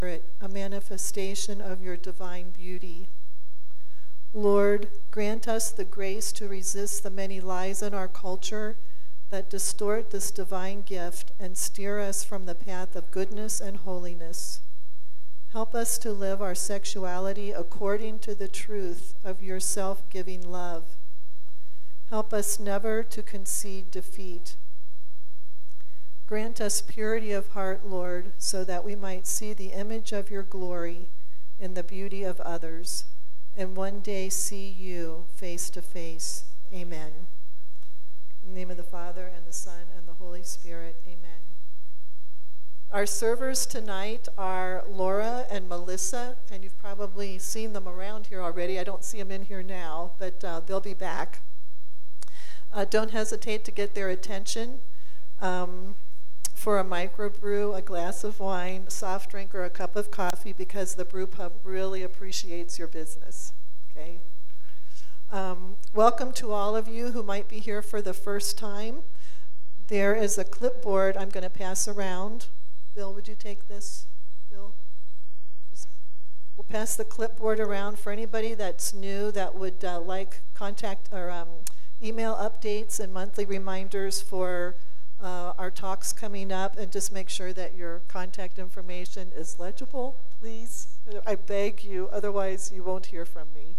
a manifestation of your divine beauty. Lord, grant us the grace to resist the many lies in our culture that distort this divine gift and steer us from the path of goodness and holiness. Help us to live our sexuality according to the truth of your self-giving love. Help us never to concede defeat. Grant us purity of heart, Lord, so that we might see the image of your glory in the beauty of others, and one day see you face to face. Amen. In the name of the Father, and the Son, and the Holy Spirit. Amen. Our servers tonight are Laura and Melissa, and you've probably seen them around here already. I don't see them in here now, but they'll be back. Don't hesitate to get their attention for a microbrew, a glass of wine, soft drink, or a cup of coffee, because the brew pub really appreciates your business. Okay. Welcome to all of you who might be here for the first time. There is a clipboard I'm going to pass around. Bill, would you take this? Bill? We'll pass the clipboard around for anybody that's new that would like contact or email updates and monthly reminders for our talks coming up, and just make sure that your contact information is legible, please. I beg you, otherwise you won't hear from me.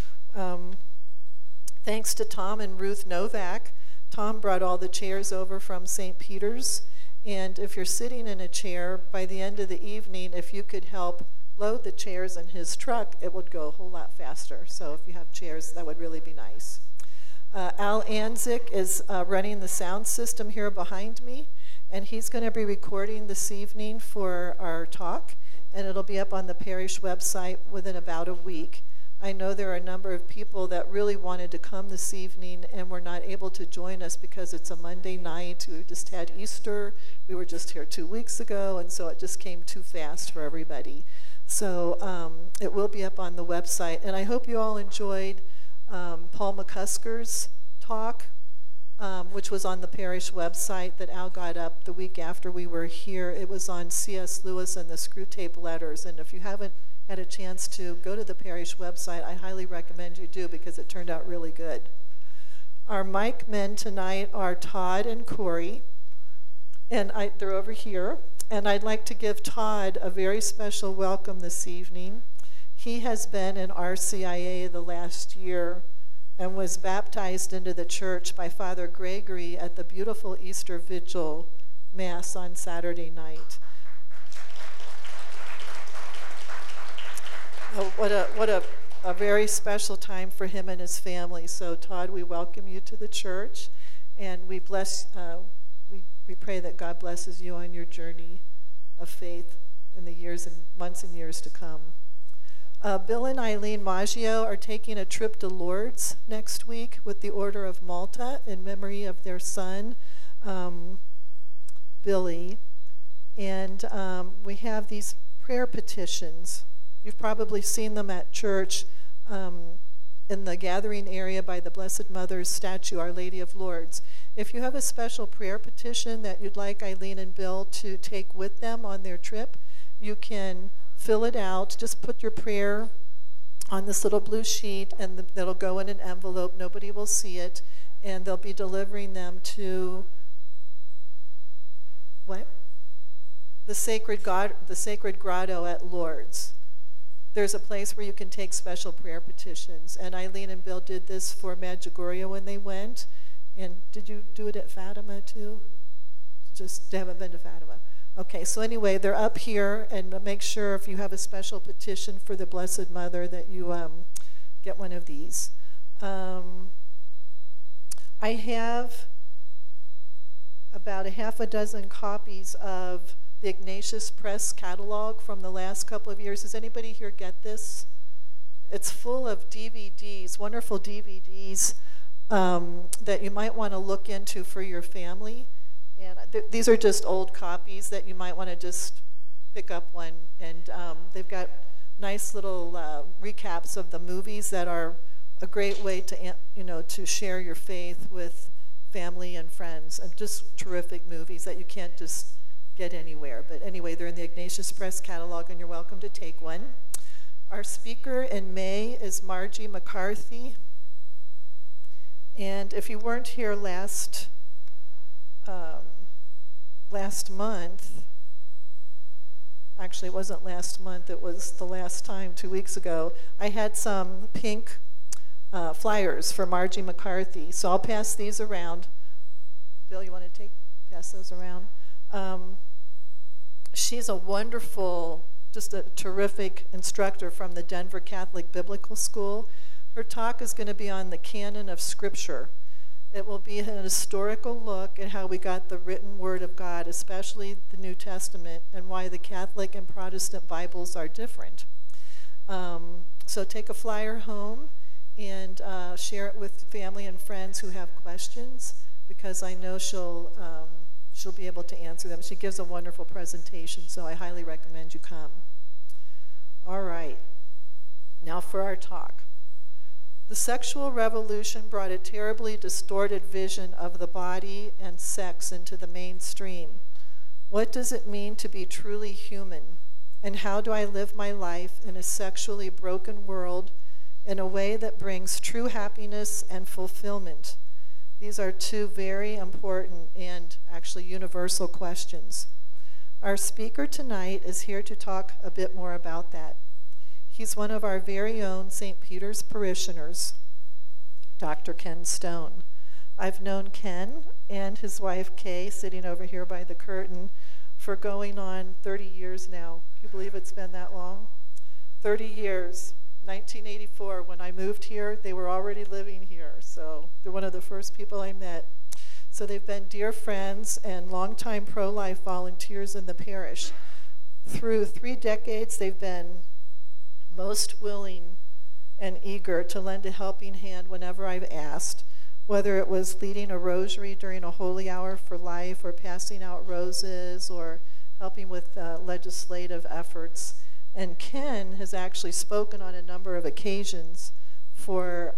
Thanks to Tom and Ruth Novak. Tom brought all the chairs over from St. Peter's, and if you're sitting in a chair, by the end of the evening, if you could help load the chairs in his truck, it would go a whole lot faster. So if you have chairs, that would really be nice. Al Anzik is running the sound system here behind me, and he's going to be recording this evening for our talk, and it'll be up on the parish website within about a week. I know there are a number of people that really wanted to come this evening and were not able to join us because it's a Monday night. We just had Easter. We were just here 2 weeks ago, and so it just came too fast for everybody. So it will be up on the website, and I hope you all enjoyed Paul McCusker's talk, which was on the parish website that Al got up the week after we were here. It was on C.S. Lewis and the Screwtape Letters, and if you haven't had a chance to go to the parish website, I highly recommend you do, because it turned out really good. Our mic men tonight are Todd and Corey, and they're over here, and I'd like to give Todd a very special welcome this evening. He has been in RCIA the last year and was baptized into the church by Father Gregory at the beautiful Easter Vigil Mass on Saturday night. What a very special time for him and his family. So Todd, we welcome you to the church, and we bless. We pray that God blesses you on your journey of faith in the years and months and years to come. Bill and Eileen Maggio are taking a trip to Lourdes next week with the Order of Malta in memory of their son, Billy. And we have these prayer petitions. You've probably seen them at church in the gathering area by the Blessed Mother's statue, Our Lady of Lourdes. If you have a special prayer petition that you'd like Eileen and Bill to take with them on their trip, you can fill it out. Just put your prayer on this little blue sheet, and it'll go in an envelope. Nobody will see it, and they'll be delivering them to what? The Sacred Grotto at Lourdes. There's a place where you can take special prayer petitions, and Eileen and Bill did this for Medjugorje when they went. And did you do it at Fatima too? Just haven't been to Fatima. Okay, so anyway, they're up here, and make sure if you have a special petition for the Blessed Mother that you get one of these. I have about a half a dozen copies of the Ignatius Press catalog from the last couple of years. Does anybody here get this? It's full of DVDs, wonderful DVDs that you might want to look into for your family. And these are just old copies that you might want to just pick up one. And they've got nice little recaps of the movies that are a great way to, to share your faith with family and friends. And just terrific movies that you can't just, get anywhere. But anyway, they're in the Ignatius Press catalog, and you're welcome to take one. Our speaker in May is Margie McCarthy. And if you weren't here last month, actually it wasn't last month, it was the last time, 2 weeks ago, I had some pink flyers for Margie McCarthy. So I'll pass these around. Bill, you want to pass those around? She's a wonderful, just a terrific instructor from the Denver Catholic Biblical School. Her talk is going to be on the canon of Scripture. It will be an historical look at how we got the written Word of God, especially the New Testament, and why the Catholic and Protestant Bibles are different. So take a flyer home and share it with family and friends who have questions, because I know she'll be able to answer them. She gives a wonderful presentation, so I highly recommend you come. All right, now for our talk. The sexual revolution brought a terribly distorted vision of the body and sex into the mainstream. What does it mean to be truly human? And how do I live my life in a sexually broken world in a way that brings true happiness and fulfillment? These are two very important and actually universal questions. Our speaker tonight is here to talk a bit more about that. He's one of our very own St. Peter's parishioners, Dr. Ken Stone. I've known Ken and his wife Kay, sitting over here by the curtain, for going on 30 years now. Can you believe it's been that long? 30 years. 1984, when I moved here, they were already living here, so they're one of the first people I met. So they've been dear friends and longtime pro-life volunteers in the parish. Through 3 decades, they've been most willing and eager to lend a helping hand whenever I've asked, whether it was leading a rosary during a holy hour for life, or passing out roses, or helping with legislative efforts. And Ken has actually spoken on a number of occasions for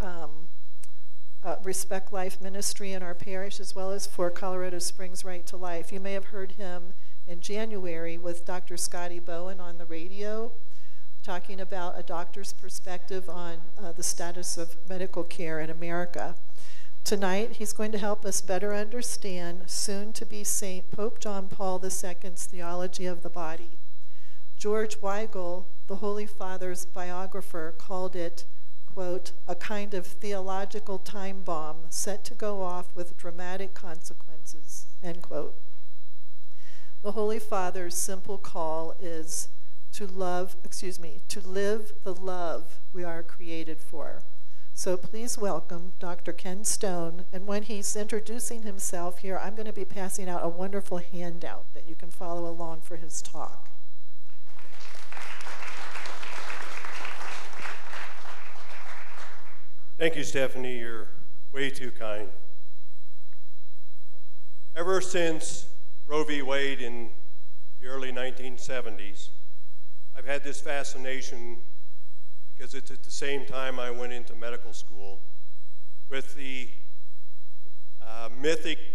Respect Life Ministry in our parish, as well as for Colorado Springs Right to Life. You may have heard him in January with Dr. Scotty Bowen on the radio, talking about a doctor's perspective on the status of medical care in America. Tonight, he's going to help us better understand soon-to-be Saint Pope John Paul II's theology of the body. George Weigel, the Holy Father's biographer, called it, quote, a kind of theological time bomb set to go off with dramatic consequences, end quote. The Holy Father's simple call is to live the love we are created for. So please welcome Dr. Ken Stone, and when he's introducing himself here, I'm going to be passing out a wonderful handout that you can follow along for his talk. Thank you, Stephanie. You're way too kind. Ever since Roe v. Wade in the early 1970s, I've had this fascination, because it's at the same time I went into medical school, with the mythic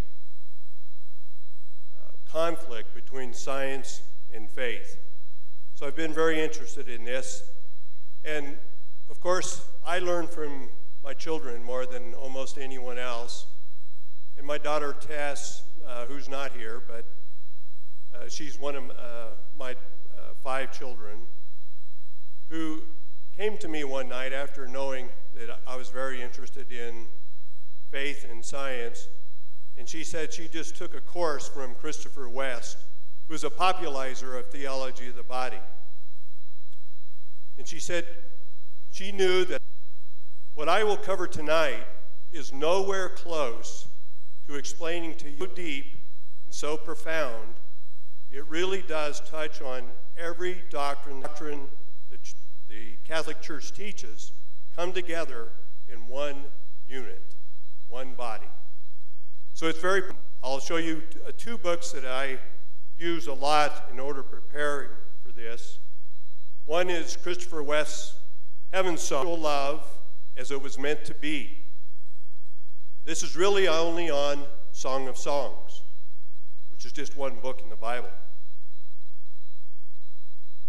conflict between science and faith. So I've been very interested in this. And of course, I learn from my children more than almost anyone else. And my daughter Tess, who's not here, but she's one of my 5 children, who came to me one night after knowing that I was very interested in faith and science, and she said she just took a course from Christopher West, who's a popularizer of theology of the body. And she said she knew that what I will cover tonight is nowhere close to explaining to you so deep and so profound. It really does touch on every doctrine the Catholic Church teaches, come together in one unit, one body. So it's very, I'll show you 2 books that I use a lot in order preparing for this. One is Christopher West's Heaven's Song, Love as It Was Meant to Be. This is really only on Song of Songs, which is just one book in the Bible.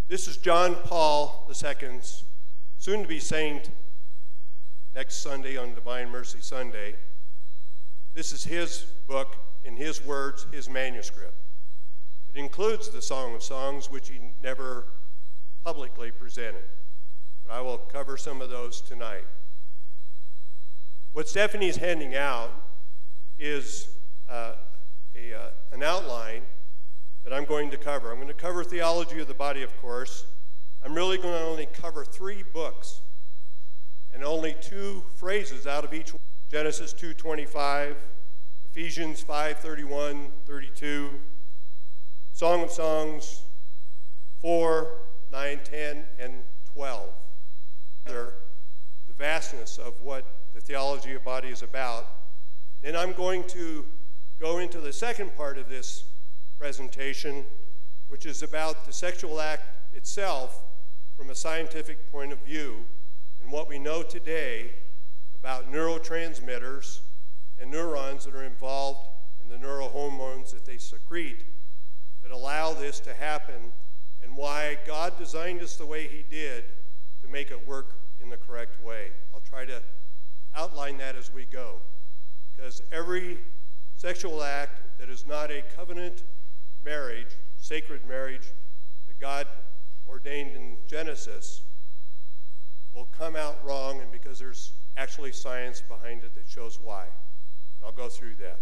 This is John Paul II's soon-to-be saint next Sunday on Divine Mercy Sunday. This is his book, in his words, his manuscript. It includes the Song of Songs, which he never publicly presented. But I will cover some of those tonight. What Stephanie's handing out is an outline that I'm going to cover. I'm going to cover theology of the body, of course. I'm really going to only cover 3 books and only 2 phrases out of each one. Genesis 2:25, Ephesians 5:31, 32, Song of Songs 4, 9, 10, and 12. The vastness of what the theology of body is about. Then I'm going to go into the second part of this presentation, which is about the sexual act itself from a scientific point of view and what we know today about neurotransmitters and neurons that are involved in the neurohormones that they secrete that allow this to happen, and why God designed us the way he did to make it work in the correct way. I'll try to outline that as we go, because every sexual act that is not a covenant marriage, sacred marriage that God ordained in Genesis, will come out wrong, and because there's actually science behind it that shows why. And I'll go through that.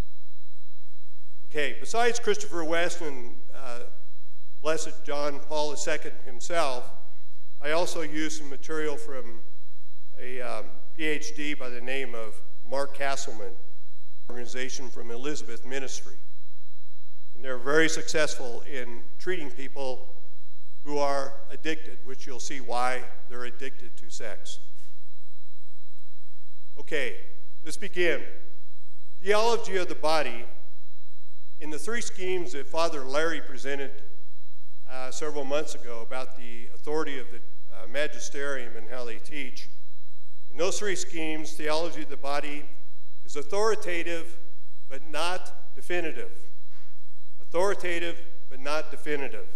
Okay, besides Christopher West and Blessed John Paul II himself, I also used some material from a PhD by the name of Mark Castleman, organization from Elizabeth Ministry. And they're very successful in treating people who are addicted, which you'll see why they're addicted to sex. Okay, let's begin. Theology of the body. In the 3 schemes that Father Larry presented several months ago about the authority of the magisterium and how they teach, in those 3 schemes, theology of the body is authoritative but not definitive. Authoritative but not definitive.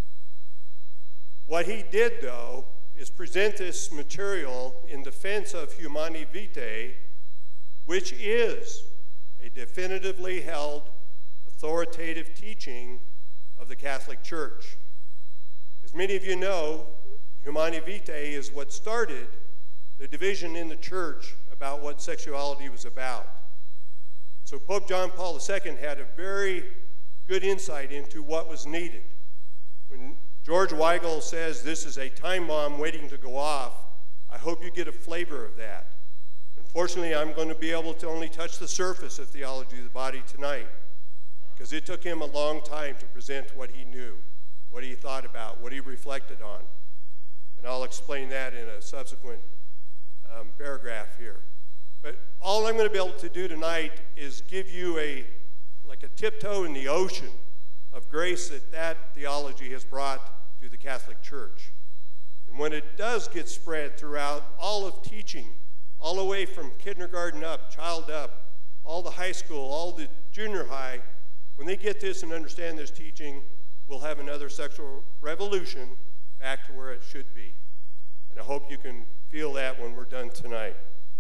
What he did, though, is present this material in defense of Humanae Vitae, which is a definitively held authoritative teaching of the Catholic Church. As many of you know, Humanae Vitae is what started the division in the Church about what sexuality was about. So Pope John Paul II had a very good insight into what was needed. When George Weigel says this is a time bomb waiting to go off, I hope you get a flavor of that. Unfortunately, I'm going to be able to only touch the surface of theology of the body tonight, because it took him a long time to present what he knew, what he thought about, what he reflected on. And I'll explain that in a subsequent paragraph here. But all I'm going to be able to do tonight is give you a tiptoe in the ocean of grace that theology has brought to the Catholic Church. And when it does get spread throughout all of teaching, all the way from kindergarten up, child up, all the high school, all the junior high, when they get this and understand this teaching, we'll have another sexual revolution back to where it should be. And I hope you can feel that when we're done tonight.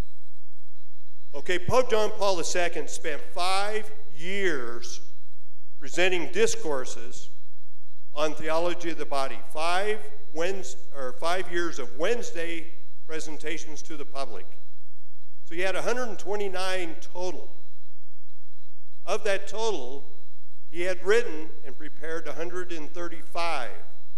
Okay, Pope John Paul II spent 5 years presenting discourses on theology of the body. 5 years of Wednesday presentations to the public. So he had 129 total. Of that total, he had written and prepared 135.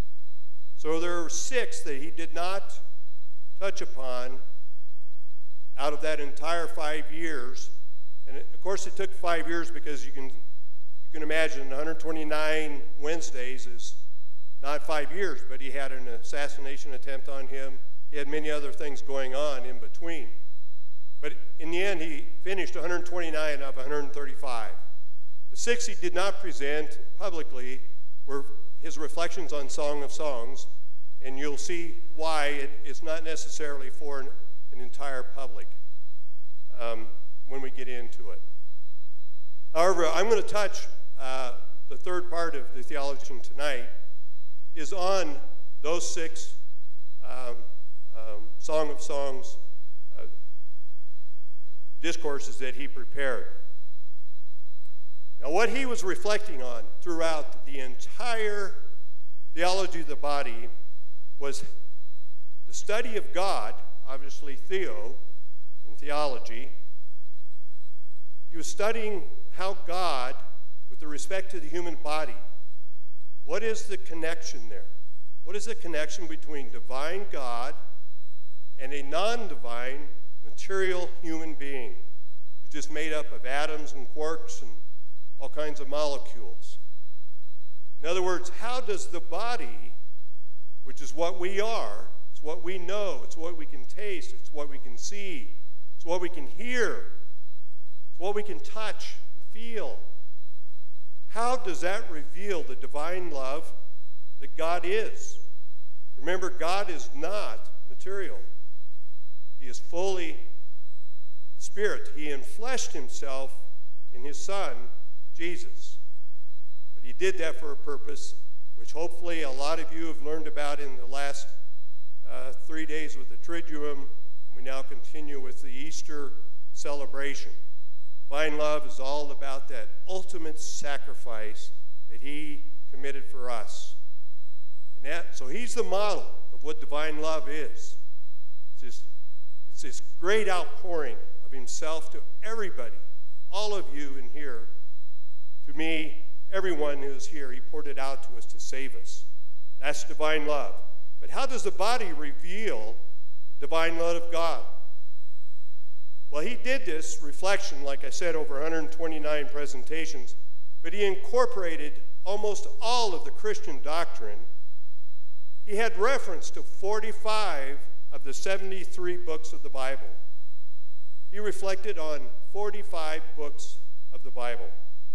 So there were 6 that he did not touch upon out of that entire 5 years. And of course it took 5 years because you can imagine 129 Wednesdays is not 5 years, but he had an assassination attempt on him. He had many other things going on in between. But in the end, he finished 129 of 135. The 6 he did not present publicly were his reflections on Song of Songs, and you'll see why it is not necessarily for an entire public when we get into it. However, I'm going to touch the third part of the theology tonight is on those 6 Song of Songs discourses that he prepared. Now, what he was reflecting on throughout the entire theology of the body was the study of God, obviously theo in theology. He was studying how God, with respect to the human body, what is the connection there? What is the connection between divine God and a non-divine material human being who's just made up of atoms and quarks and all kinds of molecules? In other words, how does the body, which is what we are, it's what we know, it's what we can taste, it's what we can see, it's what we can hear, it's what we can touch and feel, how does that reveal the divine love that God is? Remember, God is not material. He is fully spirit. He enfleshed himself in his Son, Jesus. But he did that for a purpose, which hopefully a lot of you have learned about in the last 3 days with the Triduum, and we now continue with the Easter celebration. Divine love is all about that ultimate sacrifice that he committed for us. So he's the model of what divine love is. It's this great outpouring of himself to everybody, all of you in here, to me, everyone who is here. He poured it out to us to save us. That's divine love. But how does the body reveal the divine love of God? Well, he did this reflection, like I said, over 129 presentations, but he incorporated almost all of the Christian doctrine. He had reference to 45 of the 73 books of the Bible. He reflected on 45 books of the Bible.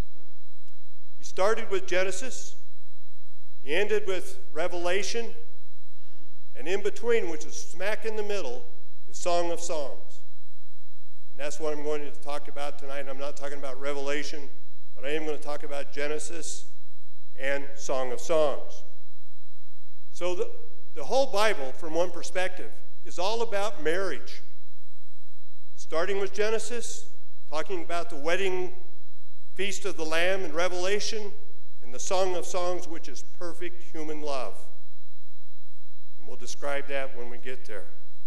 He started with Genesis, he ended with Revelation, and in between, which is smack in the middle, is Song of Songs. And that's what I'm going to talk about tonight. I'm not talking about Revelation, but I am going to talk about Genesis and Song of Songs. So the whole Bible, from one perspective, is all about marriage. Starting with Genesis, talking about the wedding feast of the Lamb in Revelation, and the Song of Songs, which is perfect human love. And we'll describe that when we get there.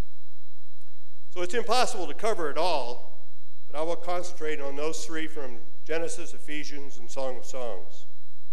So it's impossible to cover it all, but I will concentrate on those 3 from Genesis, Ephesians, and Song of Songs.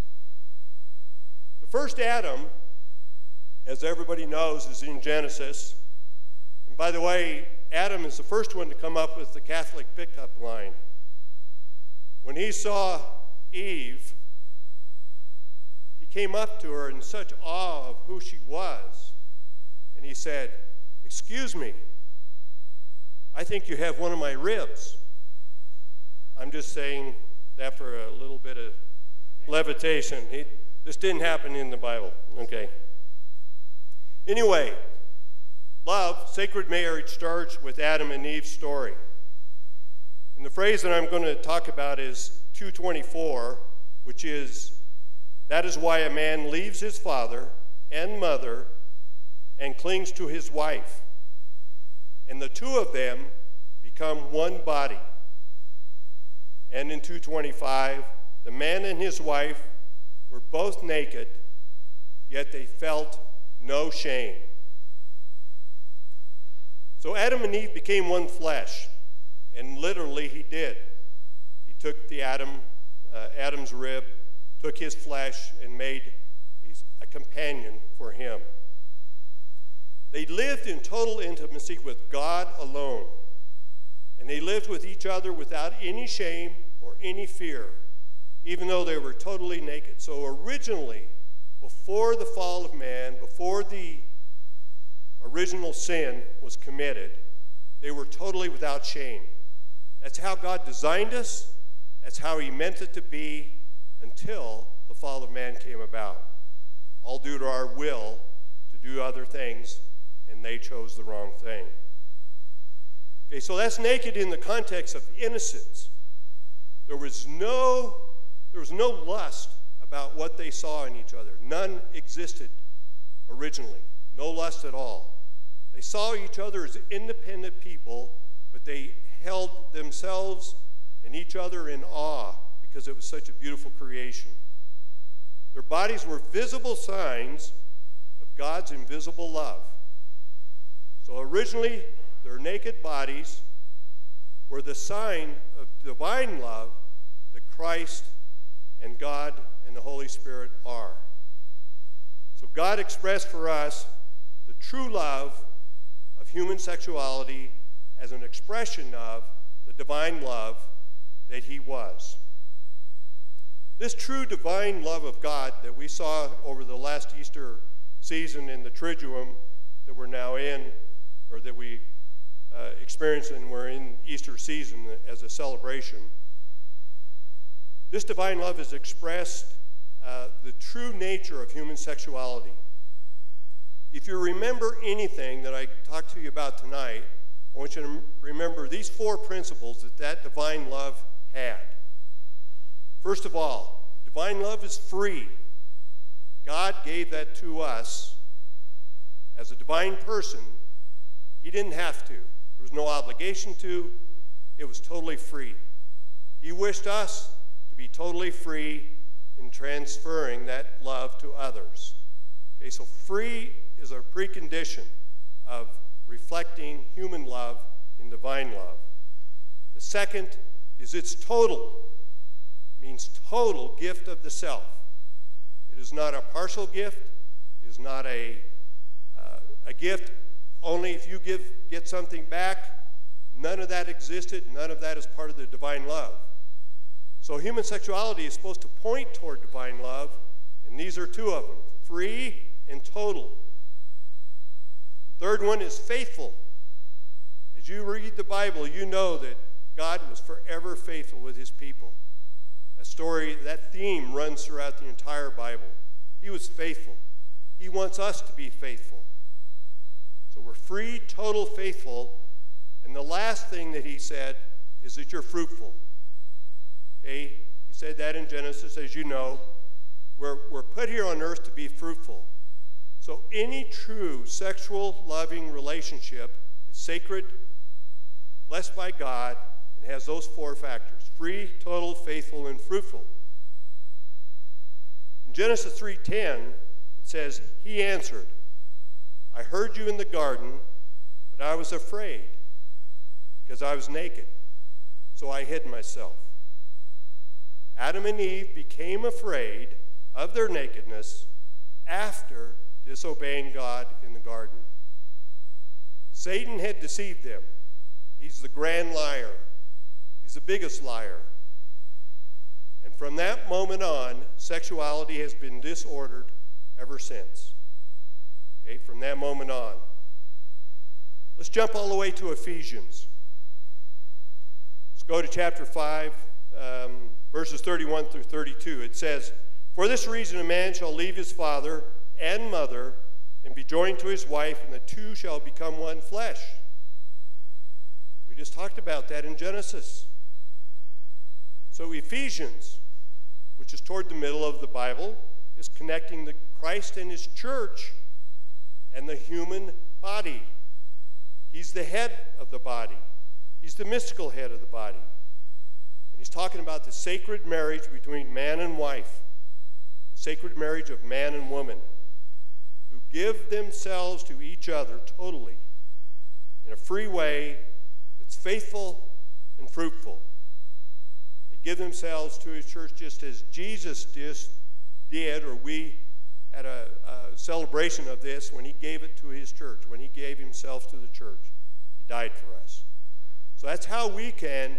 The first Adam, as everybody knows, is in Genesis. And by the way, Adam is the first one to come up with the Catholic pickup line. When he saw Eve, he came up to her in such awe of who she was, and he said, "Excuse me, I think you have one of my ribs." I'm just saying that for a little bit of levitation. This didn't happen in the Bible, okay? Anyway, love, sacred marriage, starts with Adam and Eve's story. And the phrase that I'm going to talk about is 2:24, which is, "That is why a man leaves his father and mother and clings to his wife, and the two of them become one body." And in 2:25, "The man and his wife were both naked, yet they felt no shame." So Adam and Eve became one flesh, and literally he did. He took the Adam's rib, took his flesh, and made a companion for him. They lived in total intimacy with God alone, and they lived with each other without any shame or any fear, even though they were totally naked. So originally, before the fall of man, before the original sin was committed, they were totally without shame. That's how God designed us. That's how he meant it to be until the fall of man came about. All due to our will to do other things, and they chose the wrong thing. Okay, so that's naked in the context of innocence. There was no lust about what they saw in each other. None existed originally. No lust at all. They saw each other as independent people, but they held themselves and each other in awe because it was such a beautiful creation. Their bodies were visible signs of God's invisible love. So originally, their naked bodies were the sign of divine love that Christ and God and the Holy Spirit are. So God expressed for us the true love of human sexuality as an expression of the divine love that he was. This true divine love of God that we saw over the last Easter season in the Triduum that we're now in, or that we experienced and we're in Easter season as a celebration, this divine love has expressed the true nature of human sexuality. If you remember anything that I talked to you about tonight, I want you to remember these 4 principles that divine love had. First of all, divine love is free. God gave that to us as a divine person. He didn't have to. There was no obligation to. It was totally free. He wished us to be totally free in transferring that love to others. Okay, so free is a precondition of reflecting human love in divine love. The second is it's total. It means total gift of the self. It is not a partial gift. It is not a gift only if you get something back. None of that existed. None of that is part of the divine love. So human sexuality is supposed to point toward divine love, and these are 2 of them, free and total. Third one is faithful. As you read the Bible, you know that God was forever faithful with his people. That story, that theme runs throughout the entire Bible. He was faithful. He wants us to be faithful. So we're free, total, faithful. And the last thing that he said is that you're fruitful. Okay? He said that in Genesis, as you know. We're put here on earth to be fruitful. So any true sexual loving relationship is sacred, blessed by God, and has those 4 factors: free, total, faithful, and fruitful. In Genesis 3:10, it says, he answered, I heard you in the garden, but I was afraid because I was naked, so I hid myself. Adam and Eve became afraid of their nakedness after disobeying God in the garden. Satan had deceived them. He's the grand liar. He's the biggest liar. And from that moment on, sexuality has been disordered ever since. Okay, from that moment on. Let's jump all the way to Ephesians. Let's go to chapter 5, verses 31 through 32. It says, for this reason a man shall leave his father and mother and be joined to his wife, and the 2 shall become one flesh. We just talked about that in Genesis. So Ephesians, which is toward the middle of the Bible, is connecting the Christ and his church and the human body. He's the head of the body. He's the mystical head of the body. And he's talking about the sacred marriage between man and wife, the sacred marriage of man and woman, who give themselves to each other totally in a free way that's faithful and fruitful. They give themselves to his church just as Jesus did, or we had a celebration of this when he gave it to his church, when he gave himself to the church. He died for us. So that's how we can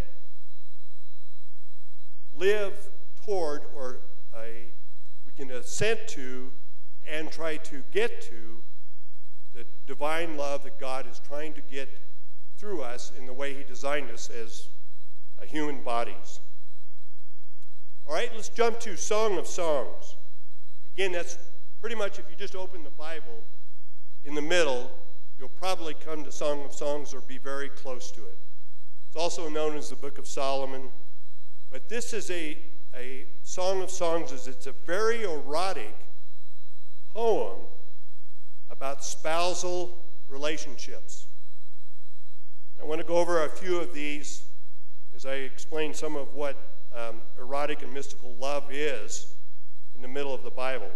live toward, or we can assent to and try to get to the divine love that God is trying to get through us in the way he designed us as human bodies. All right, let's jump to Song of Songs. Again, that's pretty much, if you just open the Bible in the middle, you'll probably come to Song of Songs or be very close to it. It's also known as the Book of Solomon. But this is a Song of Songs. It's a very erotic poem about spousal relationships. I want to go over a few of these as I explain some of what erotic and mystical love is in the middle of the Bible.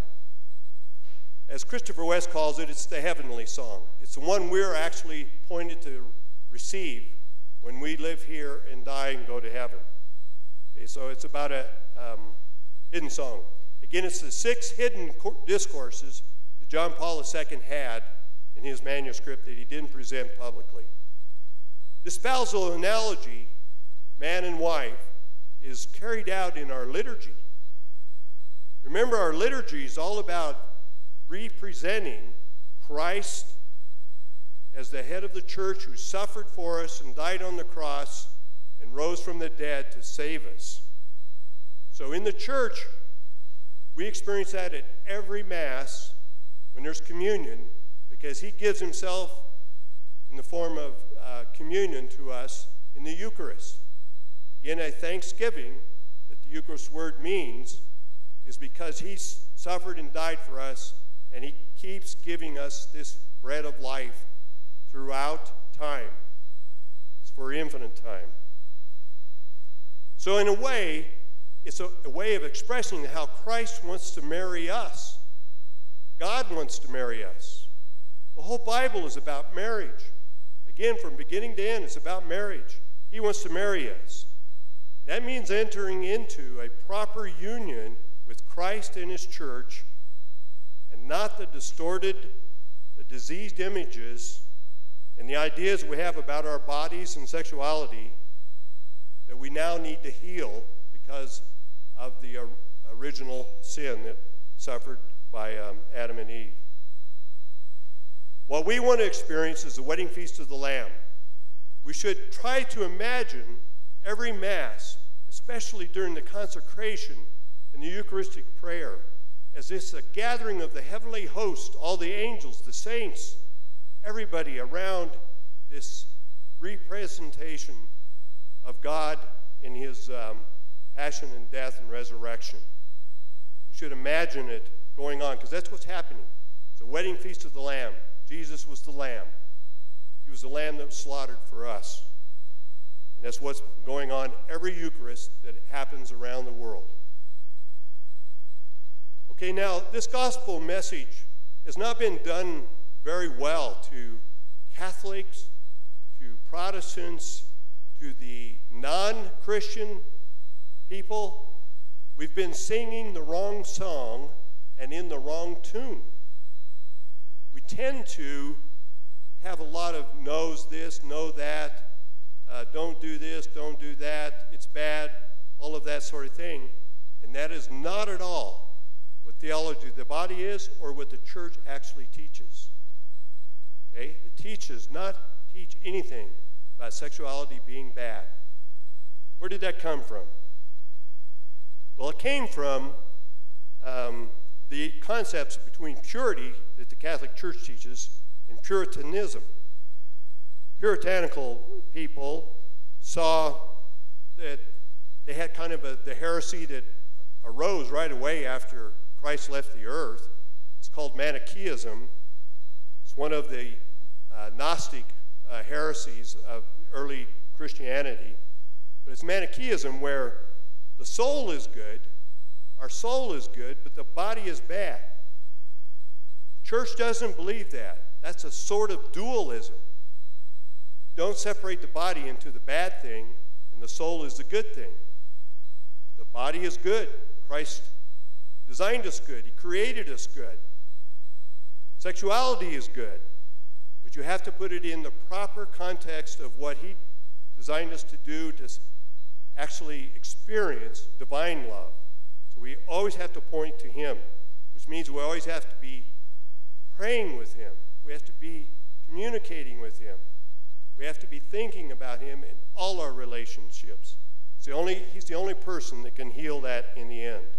As Christopher West calls it, it's the heavenly song. It's the one we're actually appointed to receive when we live here and die and go to heaven. Okay, so it's about a hidden song. Again, it's the 6 hidden discourses that John Paul II had in his manuscript that he didn't present publicly. The spousal analogy, man and wife, is carried out in our liturgy. Remember, our liturgy is all about representing Christ as the head of the church who suffered for us and died on the cross and rose from the dead to save us. So in the church, we experience that at every Mass when there's communion, because he gives himself in the form of communion to us in the Eucharist. Again, a thanksgiving that the Eucharist word means is because he suffered and died for us, and he keeps giving us this bread of life throughout time. It's for infinite time. So in a way, it's a way of expressing how Christ wants to marry us. God wants to marry us. The whole Bible is about marriage. Again, from beginning to end, it's about marriage. He wants to marry us. That means entering into a proper union with Christ and his church, and not the distorted, the diseased images and the ideas we have about our bodies and sexuality that we now need to heal because of the original sin that suffered by Adam and Eve. What we want to experience is the wedding feast of the Lamb. We should try to imagine every Mass, especially during the consecration and the Eucharistic prayer, as it's a gathering of the heavenly host, all the angels, the saints, everybody around this representation of God in his passion and death and resurrection. We should imagine it going on, because that's what's happening. It's a wedding feast of the Lamb. Jesus was the Lamb. He was the Lamb that was slaughtered for us. And that's what's going on every Eucharist that happens around the world. Okay, now, this gospel message has not been done very well to Catholics, to Protestants, to the non-Christian people. We've been singing the wrong song and in the wrong tune. We tend to have a lot of knows this, know that, don't do this, don't do that, it's bad, all of that sort of thing. And that is not at all what theology of the body is or what the church actually teaches. Okay? The teach does not teach anything about sexuality being bad. Where did that come from? Well, it came from the concepts between purity that the Catholic Church teaches and Puritanism. Puritanical people saw that they had kind of the heresy that arose right away after Christ left the earth. It's called Manichaeism. It's one of the Gnostic heresies of early Christianity. But it's Manichaeism where the soul is good, our soul is good, but the body is bad. The church doesn't believe that. That's a sort of dualism. Don't separate the body into the bad thing and the soul is the good thing. The body is good. Christ designed us good. He created us good. Sexuality is good, but you have to put it in the proper context of what he designed us to do to actually experience divine love. So we always have to point to him, which means we always have to be praying with him. We have to be communicating with him. We have to be thinking about him in all our relationships. He's the only person that can heal that in the end.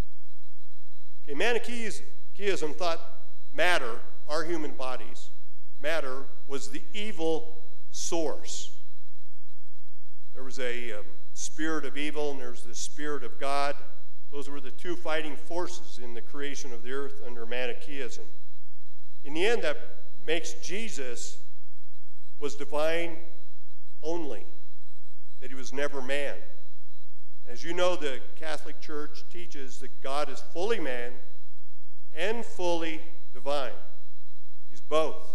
Okay, Manichaeism thought matter, our human bodies, matter was the evil source. There was a spirit of evil and there was the spirit of God. Those were the two fighting forces in the creation of the earth under Manichaeism. In the end, that makes Jesus was divine only, that he was never man. As you know, the Catholic Church teaches that God is fully man and fully divine. He's both.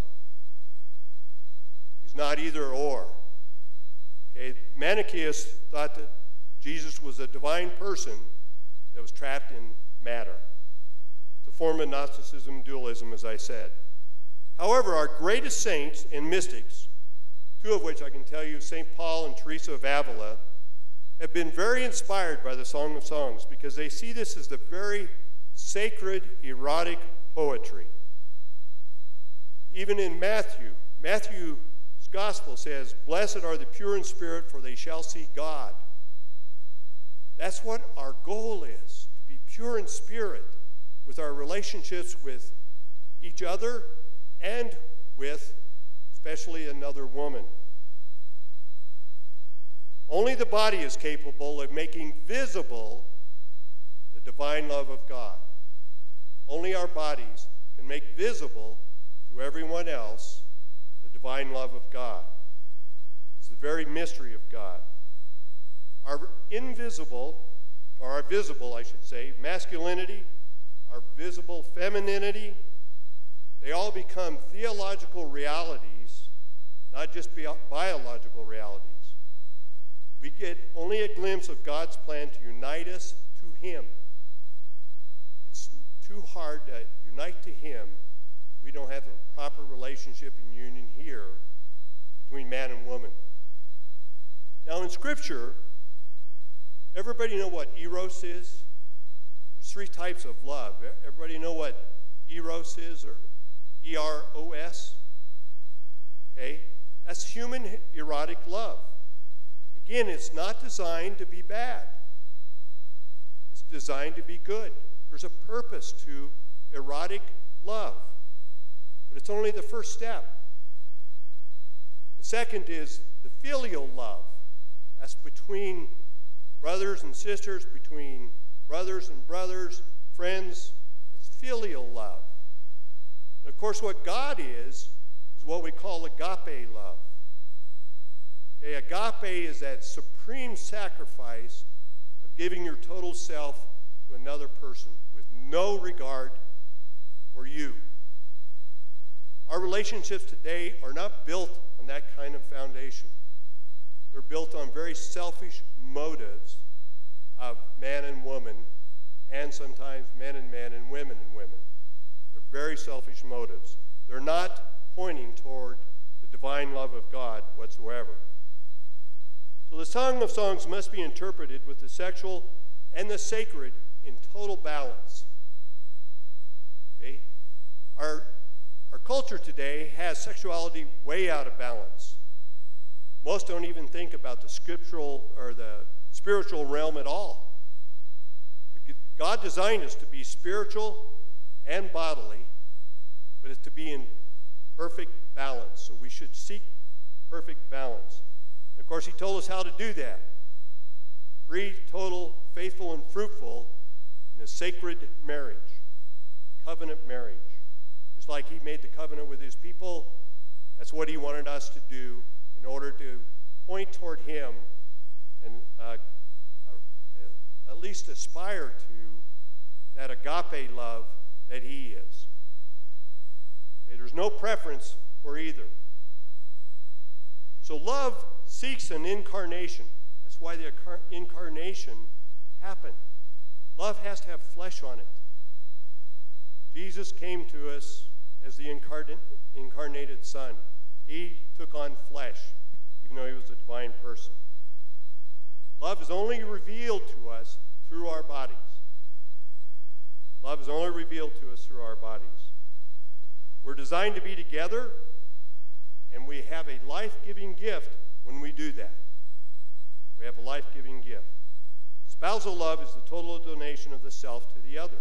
He's not either or. Okay, Manichaeus thought that Jesus was a divine person that was trapped in matter. It's a form of Gnosticism and dualism, as I said. However, our greatest saints and mystics, two of which I can tell you, St. Paul and Teresa of Avila, have been very inspired by the Song of Songs because they see this as the very sacred, erotic poetry. Even in Matthew's Gospel says, "Blessed are the pure in spirit, for they shall see God." That's what our goal is, to be pure in spirit with our relationships with each other and with especially another woman. Only the body is capable of making visible the divine love of God. Only our bodies can make visible to everyone else the divine love of God. It's the very mystery of God. Our invisible, or our visible, I should say, masculinity, our visible femininity, they all become theological realities, not just biological realities. We get only a glimpse of God's plan to unite us to him. It's too hard to unite to him if we don't have a proper relationship and union here between man and woman. Now in Scripture, everybody know what eros is? There's three types of love. Everybody know what eros is, or E-R-O-S? Okay? That's human erotic love. Again, it's not designed to be bad. It's designed to be good. There's a purpose to erotic love. But it's only the first step. The second is the filial love. That's between brothers and sisters, between brothers and brothers, friends. It's filial love. And of course, what God is what we call agape love. Okay, agape is that supreme sacrifice of giving your total self to another person with no regard for you. Our relationships today are not built on that kind of foundation. They're built on very selfish motives of man and woman, and sometimes men and men and women and women. They're very selfish motives. They're not pointing toward the divine love of God whatsoever. So the Song of Songs must be interpreted with the sexual and the sacred in total balance. Okay? Our culture today has sexuality way out of balance. Most don't even think about the scriptural or the spiritual realm at all. But God designed us to be spiritual and bodily, but it's to be in perfect balance. So we should seek perfect balance. And of course, he told us how to do that. Free, total, faithful, and fruitful in a sacred marriage, a covenant marriage. Just like he made the covenant with his people, that's what he wanted us to do in order to point toward him and at least aspire to that agape love that he is. Okay, there's no preference for either. So love seeks an incarnation. That's why the incarnation happened. Love has to have flesh on it. Jesus came to us as the incarnated Son. He took on flesh, even though he was a divine person. Love is only revealed to us through our bodies. Love is only revealed to us through our bodies. We're designed to be together, and we have a life-giving gift when we do that. We have a life-giving gift. Spousal love is the total donation of the self to the other.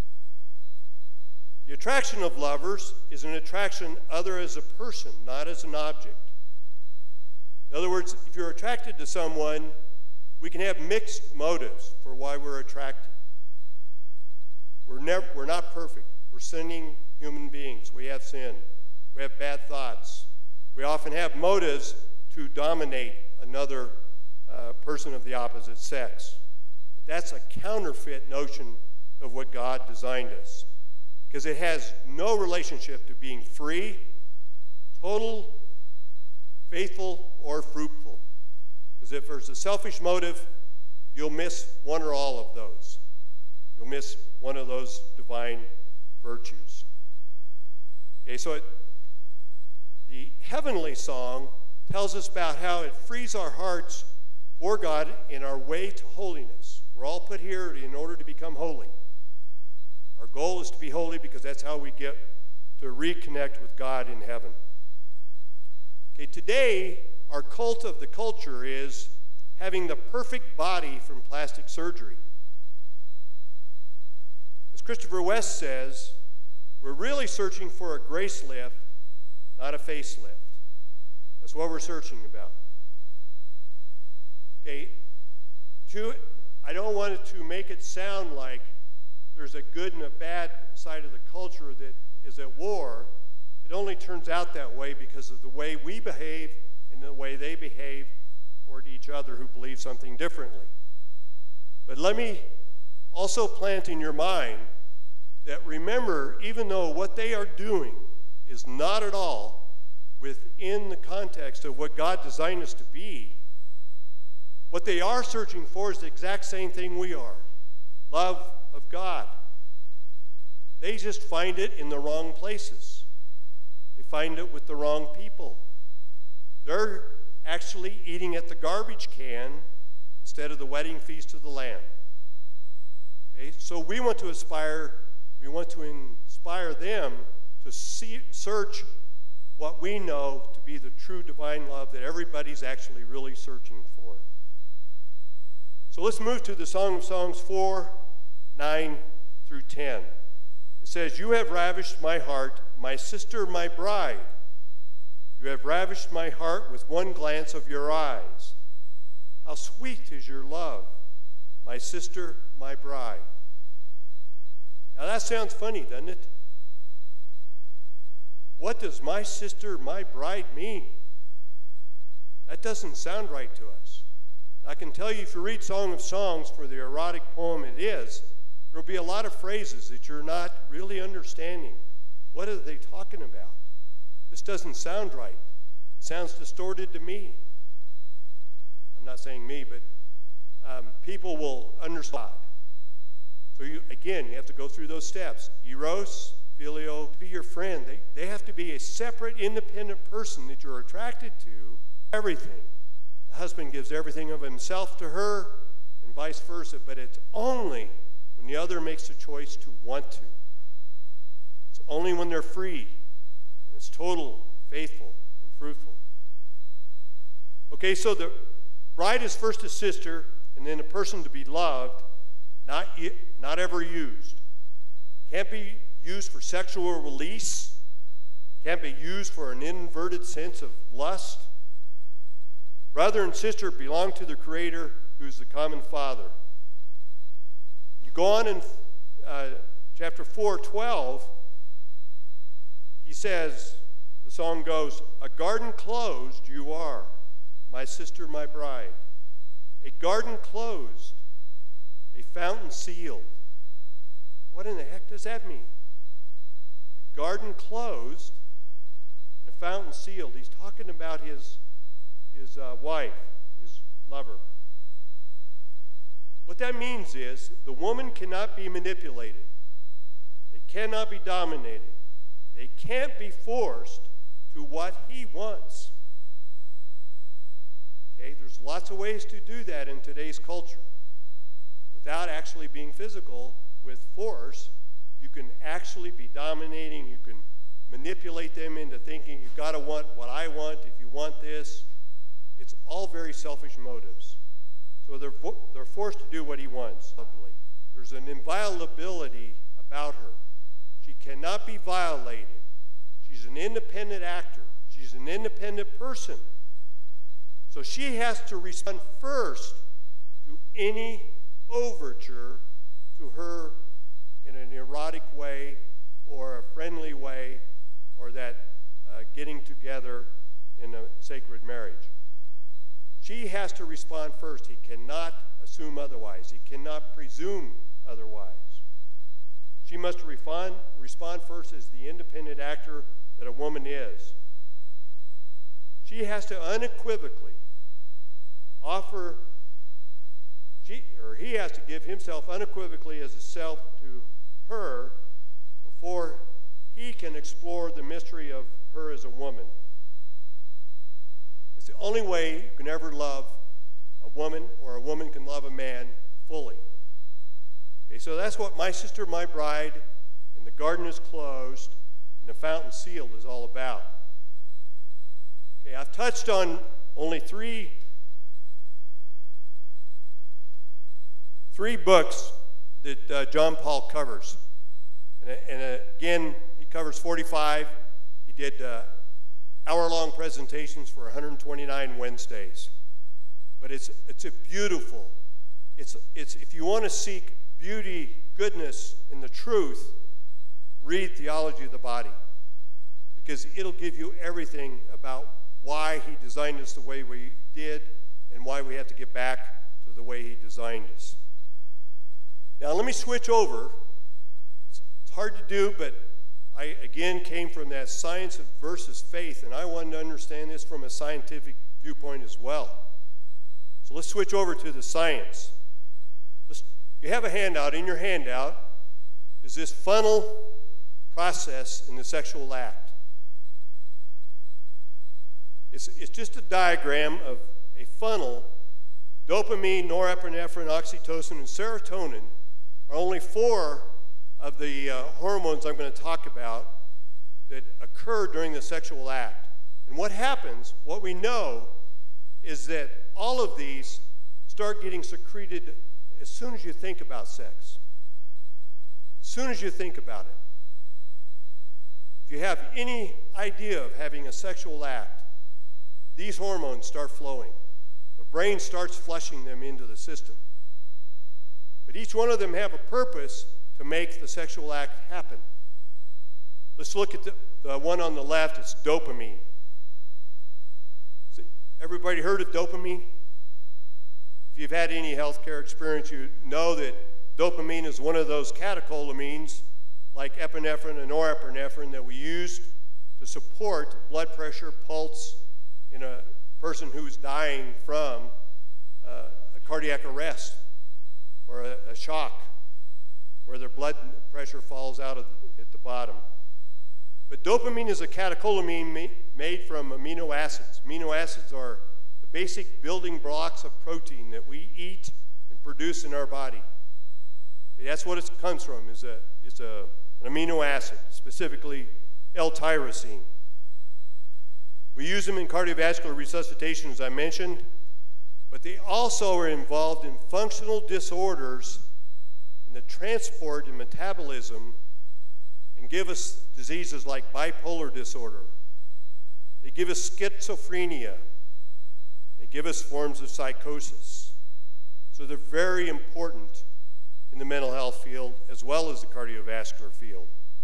The attraction of lovers is an attraction other as a person, not as an object. In other words, if you're attracted to someone, we can have mixed motives for why we're attracted. We're not perfect. We're sinning human beings. We have sin. We have bad thoughts. We often have motives to dominate another person of the opposite sex. But that's a counterfeit notion of what God designed us, because it has no relationship to being free, total, faithful, or fruitful. Because if there's a selfish motive, you'll miss one or all of those. You'll miss one of those divine virtues. Okay, so the heavenly song tells us about how it frees our hearts for God in our way to holiness. We're all put here in order to become holy. Our goal is to be holy because that's how we get to reconnect with God in heaven. Okay, today, our cult of the culture is having the perfect body from plastic surgery. As Christopher West says, we're really searching for a grace lift, not a facelift. That's what we're searching about. Okay, I don't want it to make it sound like there's a good and a bad side of the culture that is at war. It only turns out that way because of the way we behave and the way they behave toward each other who believe something differently. But let me also plant in your mind that, remember, even though what they are doing is not at all within the context of what God designed us to be, what they are searching for is the exact same thing we are: love of God. They just find it in the wrong places. They find it with the wrong people. They're actually eating at the garbage can instead of the wedding feast of the Lamb. Okay, so we want to inspire them to search what we know to be the true divine love that everybody's actually really searching for. So let's move to the Song of Songs 4, 9 through 10. It says, "You have ravished my heart, my sister, my bride. You have ravished my heart with one glance of your eyes. How sweet is your love, my sister, my bride." Now that sounds funny, doesn't it? What does my sister, my bride mean? That doesn't sound right to us. I can tell you, if you read Song of Songs for the erotic poem it is, there will be a lot of phrases that you're not really understanding. What are they talking about? This doesn't sound right. It sounds distorted to me. I'm not saying me, but people will understand. So you have to go through those steps. Eros, Phileo, to be your friend. They have to be a separate, independent person that you're attracted to. Everything. The husband gives everything of himself to her, and vice versa, but it's only when the other makes a choice to want to. It's only when they're free, and it's total, faithful, and fruitful. Okay, so the bride is first a sister, and then a person to be loved, not ever used. Can't be used for sexual release. Can't be used for an inverted sense of lust. Brother and sister belong to the Creator, who's the common Father. You go on in chapter 4:12, he says, the song goes, "A garden closed you are, my sister, my bride. A garden closed, a fountain sealed." What in the heck does that mean? A garden closed and a fountain sealed. He's talking about his wife, his lover. What that means is the woman cannot be manipulated. They cannot be dominated. They can't be forced to what he wants. Okay, there's lots of ways to do that in today's culture. Without actually being physical with force, you can actually be dominating. You can manipulate them into thinking you've got to want what I want. If you want this, it's all very selfish motives. So they're forced to do what he wants. There's an inviolability about her. She cannot be violated. She's an independent actor. She's an independent person. So she has to respond first to any overture to her in an erotic way or a friendly way or that getting together in a sacred marriage. She has to respond first. He cannot assume otherwise. He cannot presume otherwise. She must respond first as the independent actor that a woman is. She has to unequivocally offer, he has to give himself unequivocally as a self to her before he can explore the mystery of her as a woman. It's the only way you can ever love a woman, or a woman can love a man fully. Okay, so that's what My Sister, My Bride, and The Garden is Closed, and The Fountain Sealed is all about. Okay, I've touched on only three books that John Paul covers. And again, he covers 45. He did hour-long presentations for 129 Wednesdays. But it's a beautiful, it's if you want to seek beauty, goodness, and the truth, read Theology of the Body, because it'll give you everything about why he designed us the way we did and why we have to get back to the way he designed us. Now let me switch over. It's hard to do, but I again came from that science versus faith, and I wanted to understand this from a scientific viewpoint as well. So let's switch over to the science. You have a handout. In your handout is this funnel process in the sexual act. It's just a diagram of a funnel. Dopamine, norepinephrine, oxytocin, and serotonin are only 4 of the hormones I'm going to talk about that occur during the sexual act. And what happens, what we know, is that all of these start getting secreted as soon as you think about sex. As soon as you think about it. If you have any idea of having a sexual act, these hormones start flowing. The brain starts flushing them into the system. But each one of them have a purpose to make the sexual act happen. Let's look at the one on the left. It's dopamine. See, everybody heard of dopamine? If you've had any healthcare experience, you know that dopamine is one of those catecholamines, like epinephrine and norepinephrine, that we use to support blood pressure, pulse in a person who's dying from a cardiac arrest or a shock, where their blood pressure falls out at the bottom. But dopamine is a catecholamine made from amino acids. Amino acids are the basic building blocks of protein that we eat and produce in our body. That's what it comes from, is an amino acid, specifically L-tyrosine. We use them in cardiovascular resuscitation, as I mentioned, but they also are involved in functional disorders in the transport and metabolism, and give us diseases like bipolar disorder. They give us schizophrenia. They give us forms of psychosis. So they're very important in the mental health field as well as the cardiovascular field.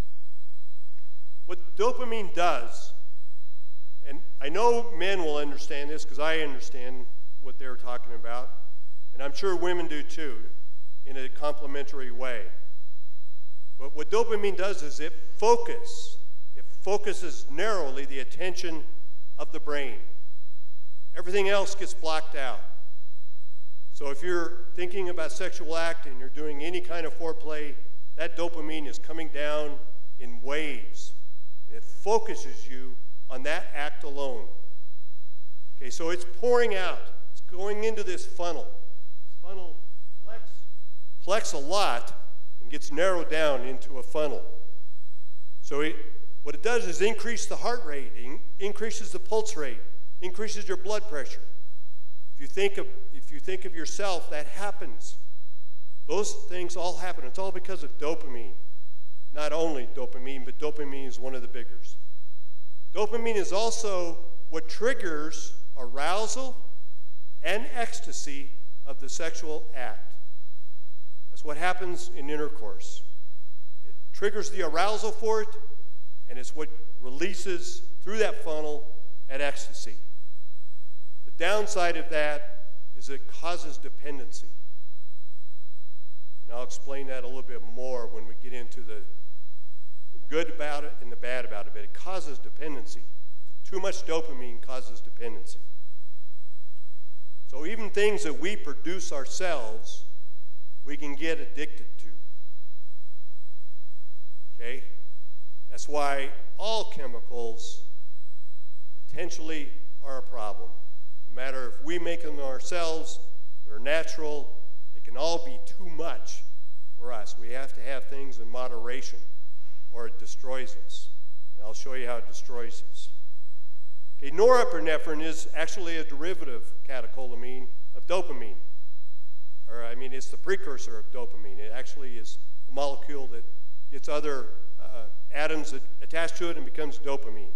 What dopamine does, and I know men will understand this because I understand what they're talking about, and I'm sure women do too, in a complementary way. But what dopamine does is it focuses narrowly the attention of the brain. Everything else gets blocked out. So if you're thinking about sexual act and you're doing any kind of foreplay, that dopamine is coming down in waves. It focuses you on that act alone. Okay, so it's pouring out. It's going into this funnel. This funnel collects a lot and gets narrowed down into a funnel. So what it does is increase the heart rate, increases the pulse rate, increases your blood pressure. If you think of yourself, that happens. Those things all happen. It's all because of dopamine. Not only dopamine, but dopamine is one of the biggers. Dopamine is also what triggers arousal and ecstasy of the sexual act. That's what happens in intercourse. It triggers the arousal for it, and it's what releases through that funnel at ecstasy. The downside of that is it causes dependency. And I'll explain that a little bit more when we get into the good about it and the bad about it, but it causes dependency. Too much dopamine causes dependency. So even things that we produce ourselves, we can get addicted to. Okay? That's why all chemicals potentially are a problem. No matter if we make them ourselves, they're natural, they can all be too much for us. We have to have things in moderation, or it destroys us. And I'll show you how it destroys us. Okay, norepinephrine is actually a derivative catecholamine of dopamine. It's the precursor of dopamine. It actually is the molecule that gets other atoms attached to it and becomes dopamine.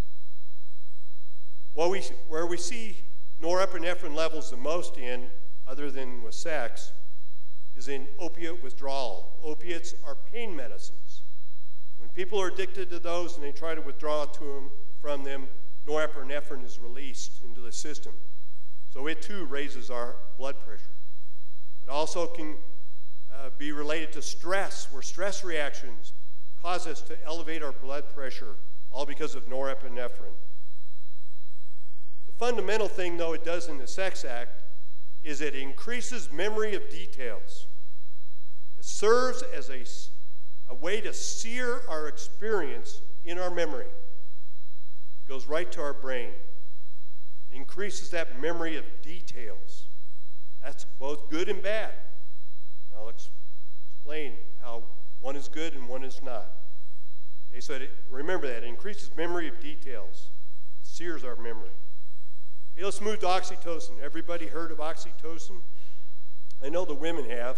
Where we see norepinephrine levels the most in, other than with sex, is in opiate withdrawal. Opiates are pain medicines. When people are addicted to those and they try to withdraw from them, norepinephrine is released into the system. So it too raises our blood pressure. It also can be related to stress, where stress reactions cause us to elevate our blood pressure, all because of norepinephrine. The fundamental thing, though, it does in the sex act is it increases memory of details. It serves as a way to sear our experience in our memory. It goes right to our brain. It increases that memory of details. That's both good and bad. And I'll explain how one is good and one is not. Okay, so remember that. It increases memory of details. It sears our memory. Okay, let's move to oxytocin. Everybody heard of oxytocin? I know the women have.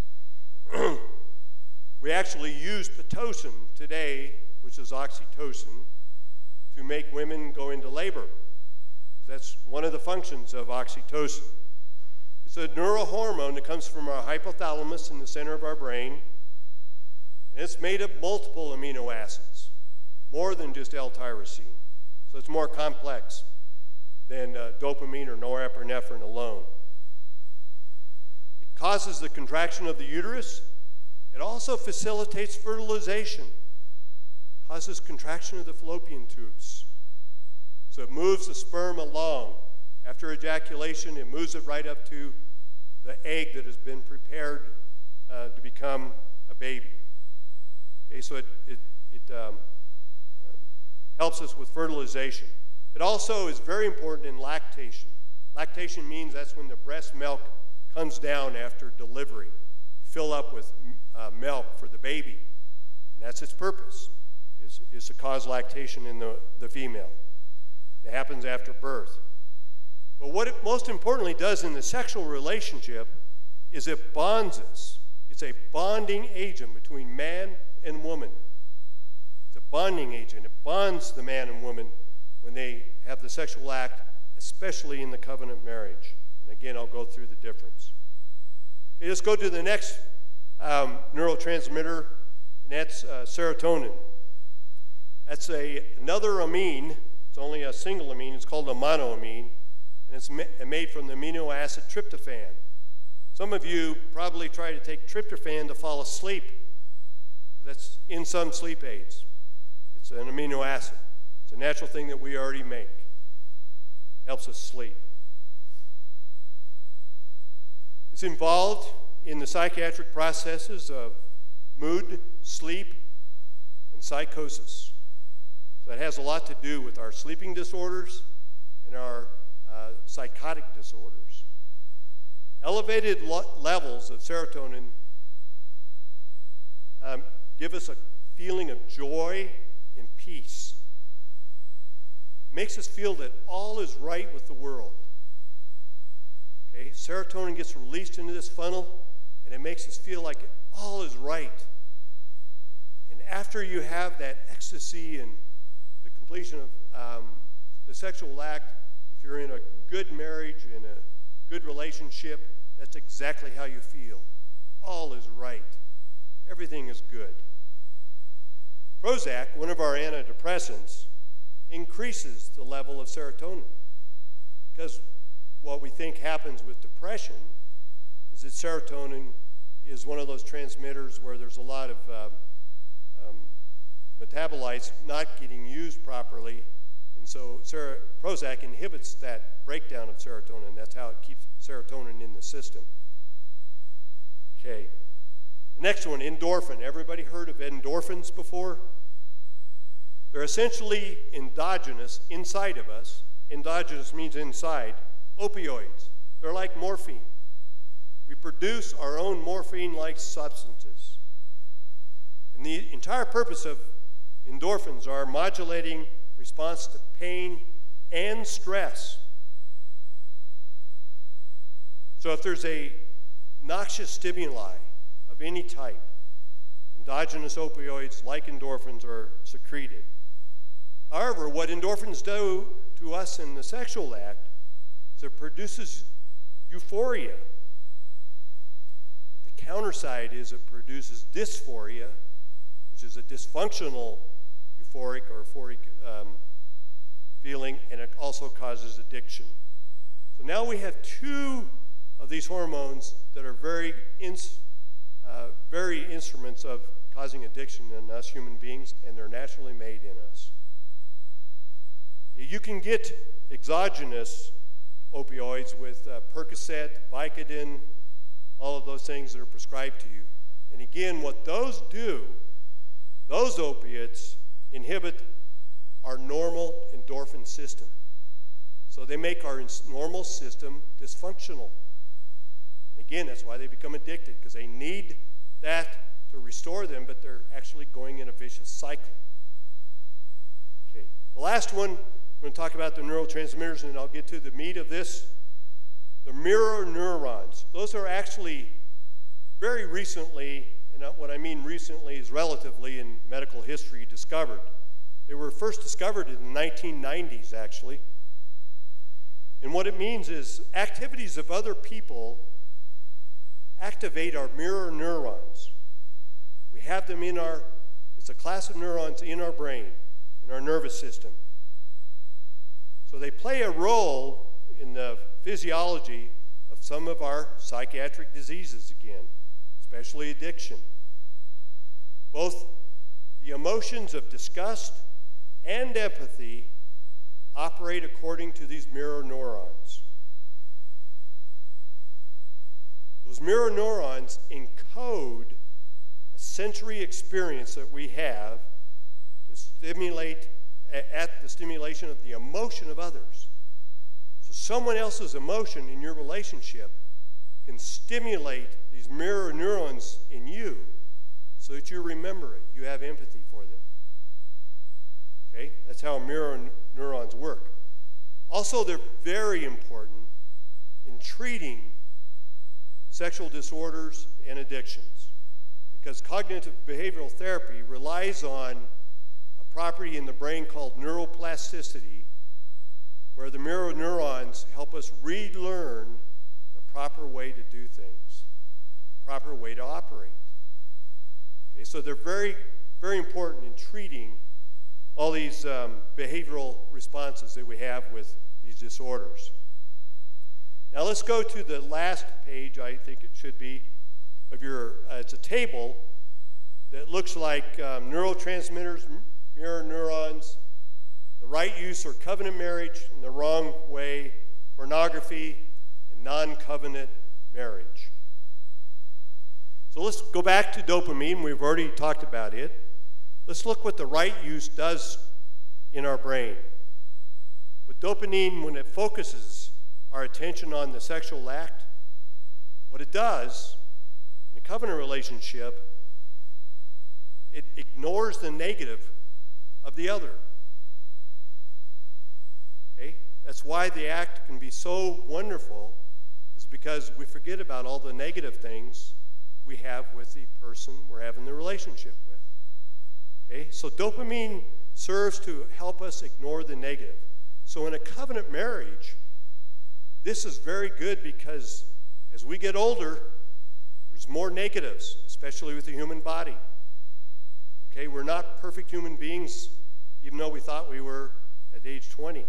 We actually use Pitocin today, which is oxytocin, to make women go into labor. That's one of the functions of oxytocin. It's a neurohormone that comes from our hypothalamus in the center of our brain. And it's made of multiple amino acids, more than just L-tyrosine. So it's more complex than dopamine or norepinephrine alone. It causes the contraction of the uterus. It also facilitates fertilization. It causes contraction of the fallopian tubes. So it moves the sperm along. After ejaculation, it moves it right up to the egg that has been prepared to become a baby. Okay, so it helps us with fertilization. It also is very important in lactation. Lactation means that's when the breast milk comes down after delivery. You fill up with milk for the baby. And that's its purpose, is to cause lactation in the female. It happens after birth. But what it most importantly does in the sexual relationship is it bonds us. It's a bonding agent between man and woman. It's a bonding agent. It bonds the man and woman when they have the sexual act, especially in the covenant marriage. And again, I'll go through the difference. Okay, let's go to the next neurotransmitter, and that's serotonin. That's another amine. It's only a single amine. It's called a monoamine, and it's made from the amino acid tryptophan. Some of you probably try to take tryptophan to fall asleep. That's in some sleep aids. It's an amino acid. It's a natural thing that we already make. It helps us sleep. It's involved in the psychiatric processes of mood, sleep, and psychosis. So it has a lot to do with our sleeping disorders and our psychotic disorders. Elevated levels of serotonin give us a feeling of joy and peace. It makes us feel that all is right with the world. Okay, serotonin gets released into this funnel, and it makes us feel like all is right. And after you have that ecstasy and the completion of the sexual act, if you're in a good marriage, in a good relationship, that's exactly how you feel. All is right. Everything is good. Prozac, one of our antidepressants, increases the level of serotonin, because what we think happens with depression is that serotonin is one of those transmitters where there's a lot of metabolites not getting used properly, and so Prozac inhibits that breakdown of serotonin. That's how it keeps serotonin in the system. Okay. The next one, endorphin. Everybody heard of endorphins before? They're essentially endogenous, inside of us. Endogenous means inside. Opioids. They're like morphine. We produce our own morphine-like substances. And the entire purpose of endorphins are modulating response to pain and stress. So if there's a noxious stimuli of any type, endogenous opioids like endorphins are secreted. However, what endorphins do to us in the sexual act is it produces euphoria. But the counter side is it produces dysphoria, which is a dysfunctional euphoric feeling, and it also causes addiction. So now we have two of these hormones that are very instruments of causing addiction in us human beings, and they're naturally made in us. You can get exogenous opioids with Percocet, Vicodin, all of those things that are prescribed to you. And again, what those do, those opiates inhibit our normal endorphin system. So they make our normal system dysfunctional. And again, that's why they become addicted, because they need that to restore them, but they're actually going in a vicious cycle. Okay, the last one, I'm going to talk about the neurotransmitters, and I'll get to the meat of this. The mirror neurons. Those are actually very recently, and what I mean recently is relatively in medical history, discovered. They were first discovered in the 1990s, actually. And what it means is activities of other people activate our mirror neurons. We have them in it's a class of neurons in our brain, in our nervous system. So they play a role in the physiology of some of our psychiatric diseases again, especially addiction. Both the emotions of disgust and empathy operate according to these mirror neurons. Those mirror neurons encode a sensory experience that we have to stimulate at the stimulation of the emotion of others. So someone else's emotion in your relationship can stimulate these mirror neurons in you so that you remember it. You have empathy for them. Okay? That's how mirror neurons work. Also, they're very important in treating sexual disorders and addictions, because cognitive behavioral therapy relies on a property in the brain called neuroplasticity, where the mirror neurons help us relearn the proper way to do things, the proper way to operate. Okay, so they're very, very important in treating all these behavioral responses that we have with these disorders. Now let's go to the last page, I think it should be, of your, it's a table that looks like neurotransmitters, mirror neurons, the right use or covenant marriage, and the wrong way, pornography, and non-covenant marriage. So let's go back to dopamine. We've already talked about it. Let's look what the right use does in our brain. With dopamine, when it focuses our attention on the sexual act, what it does in a covenant relationship, it ignores the negative of the other. Okay? That's why the act can be so wonderful, is because we forget about all the negative things we have with the person we're having the relationship with. Okay? So dopamine serves to help us ignore the negative. So in a covenant marriage, this is very good, because as we get older, there's more negatives, especially with the human body. Okay, we're not perfect human beings, even though we thought we were at age 20.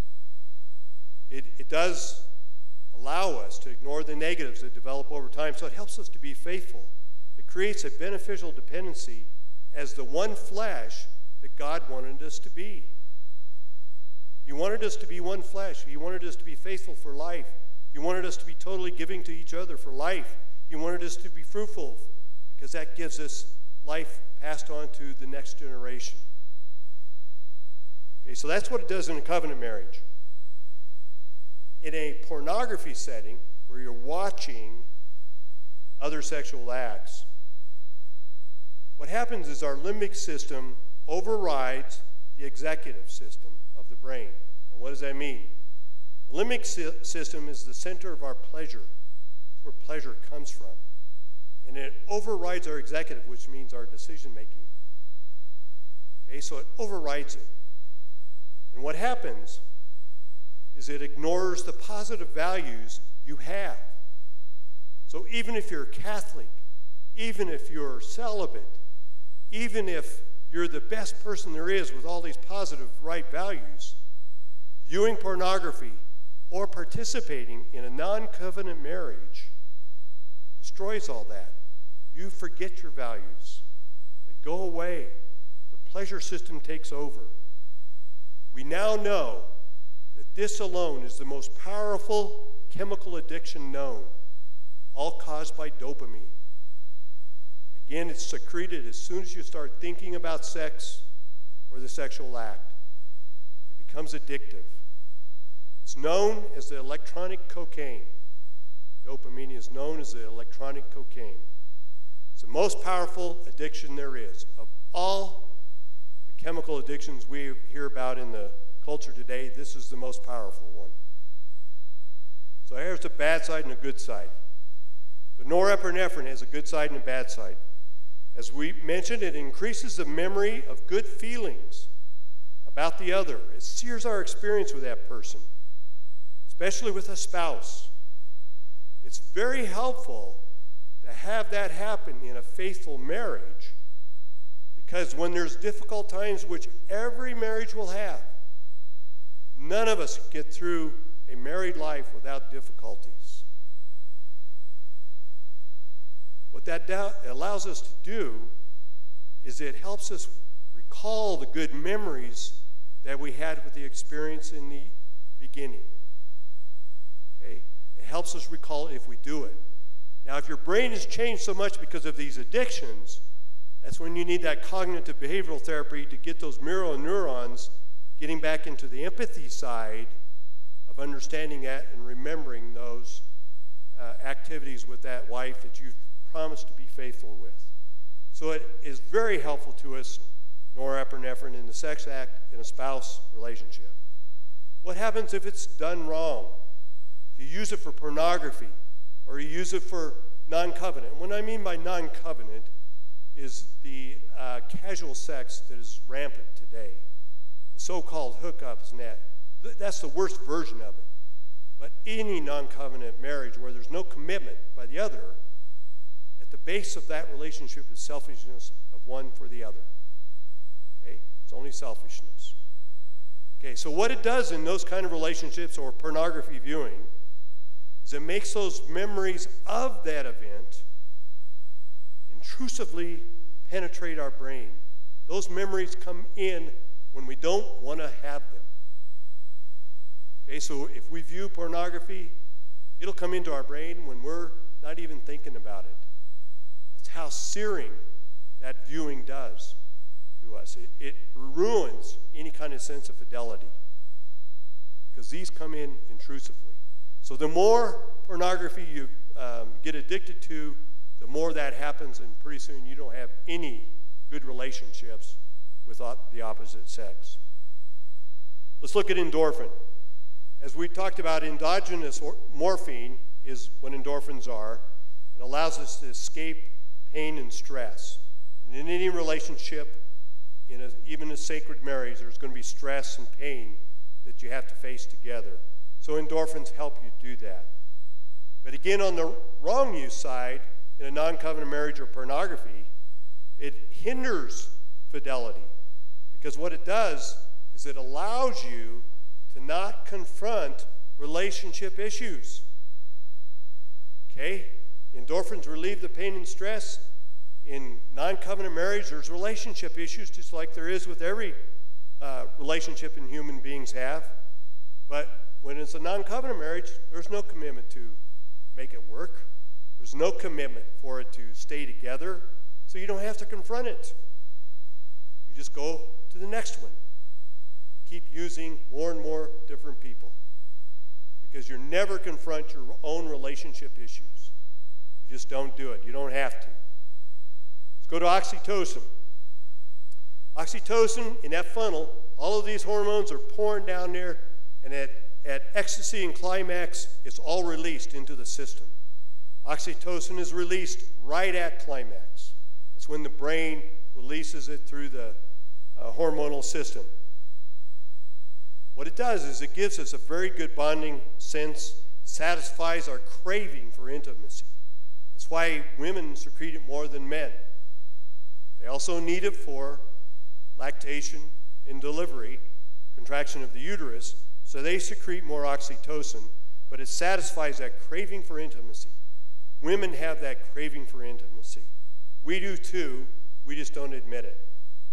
It does allow us to ignore the negatives that develop over time, so it helps us to be faithful. It creates a beneficial dependency as the one flesh that God wanted us to be. He wanted us to be one flesh. He wanted us to be faithful for life. He wanted us to be totally giving to each other for life. He wanted us to be fruitful because that gives us life passed on to the next generation. Okay, so that's what it does in a covenant marriage. In a pornography setting, where you're watching other sexual acts, what happens is our limbic system overrides the executive system of the brain. And what does that mean? The limbic system is the center of our pleasure. It's where pleasure comes from. And it overrides our executive, which means our decision making. Okay, so it overrides it. And what happens is it ignores the positive values you have. So even if you're Catholic, even if you're celibate, even if you're the best person there is with all these positive right values, viewing pornography or participating in a non-covenant marriage destroys all that. You forget your values. They go away. The pleasure system takes over. We now know that this alone is the most powerful chemical addiction known, all caused by dopamine. Again, it's secreted as soon as you start thinking about sex or the sexual act. It becomes addictive. It's known as the electronic cocaine. Dopamine is known as the electronic cocaine. It's the most powerful addiction there is. Of all the chemical addictions we hear about in the culture today, this is the most powerful one. So here's the bad side and a good side. The norepinephrine has a good side and a bad side. As we mentioned, it increases the memory of good feelings about the other. It sears our experience with that person, especially with a spouse. It's very helpful to have that happen in a faithful marriage, because when there's difficult times, which every marriage will have, none of us get through a married life without difficulties. What that allows us to do is it helps us recall the good memories that we had with the experience in the beginning. Okay? It helps us recall it if we do it. Now, if your brain has changed so much because of these addictions, that's when you need that cognitive behavioral therapy to get those mirror neurons getting back into the empathy side of understanding that and remembering those activities with that wife that you've promised to be faithful with. So it is very helpful to us, norepinephrine in the sex act in a spouse relationship. What happens if it's done wrong? If you use it for pornography or you use it for non-covenant. And what I mean by non-covenant is the casual sex that is rampant today. The so-called hookups net. That's the worst version of it. But any non-covenant marriage where there's no commitment by the other, at the base of that relationship is selfishness of one for the other. Okay? It's only selfishness. Okay, so what it does in those kind of relationships or pornography viewing is it makes those memories of that event intrusively penetrate our brain. Those memories come in when we don't want to have them. Okay, so if we view pornography, it'll come into our brain when we're not even thinking about it. That's how searing that viewing does to us. It ruins any kind of sense of fidelity because these come in intrusively. So the more pornography you get addicted to, the more that happens, and pretty soon you don't have any good relationships with the opposite sex. Let's look at endorphin. As we talked about, endogenous morphine is what endorphins are. It allows us to escape pain and stress. And in any relationship, even a sacred marriage, there's going to be stress and pain that you have to face together. So endorphins help you do that. But again, on the wrong use side, in a non-covenant marriage or pornography, it hinders fidelity. Because what it does is it allows you to not confront relationship issues. Okay? Endorphins relieve the pain and stress. In non-covenant marriage, there's relationship issues, just like there is with every relationship in human beings have. But when it's a non-covenant marriage, there's no commitment to make it work. There's no commitment for it to stay together, so you don't have to confront it. You just go to the next one. You keep using more and more different people because you never confront your own relationship issues. You just don't do it. You don't have to. Let's go to oxytocin. Oxytocin, in that funnel, all of these hormones are pouring down there, and at ecstasy and climax, it's all released into the system. Oxytocin is released right at climax. That's when the brain releases it through the hormonal system. What it does is it gives us a very good bonding sense, satisfies our craving for intimacy. That's why women secrete it more than men. They also need it for lactation and delivery, contraction of the uterus, so they secrete more oxytocin, but it satisfies that craving for intimacy. Women have that craving for intimacy. We do too, we just don't admit it.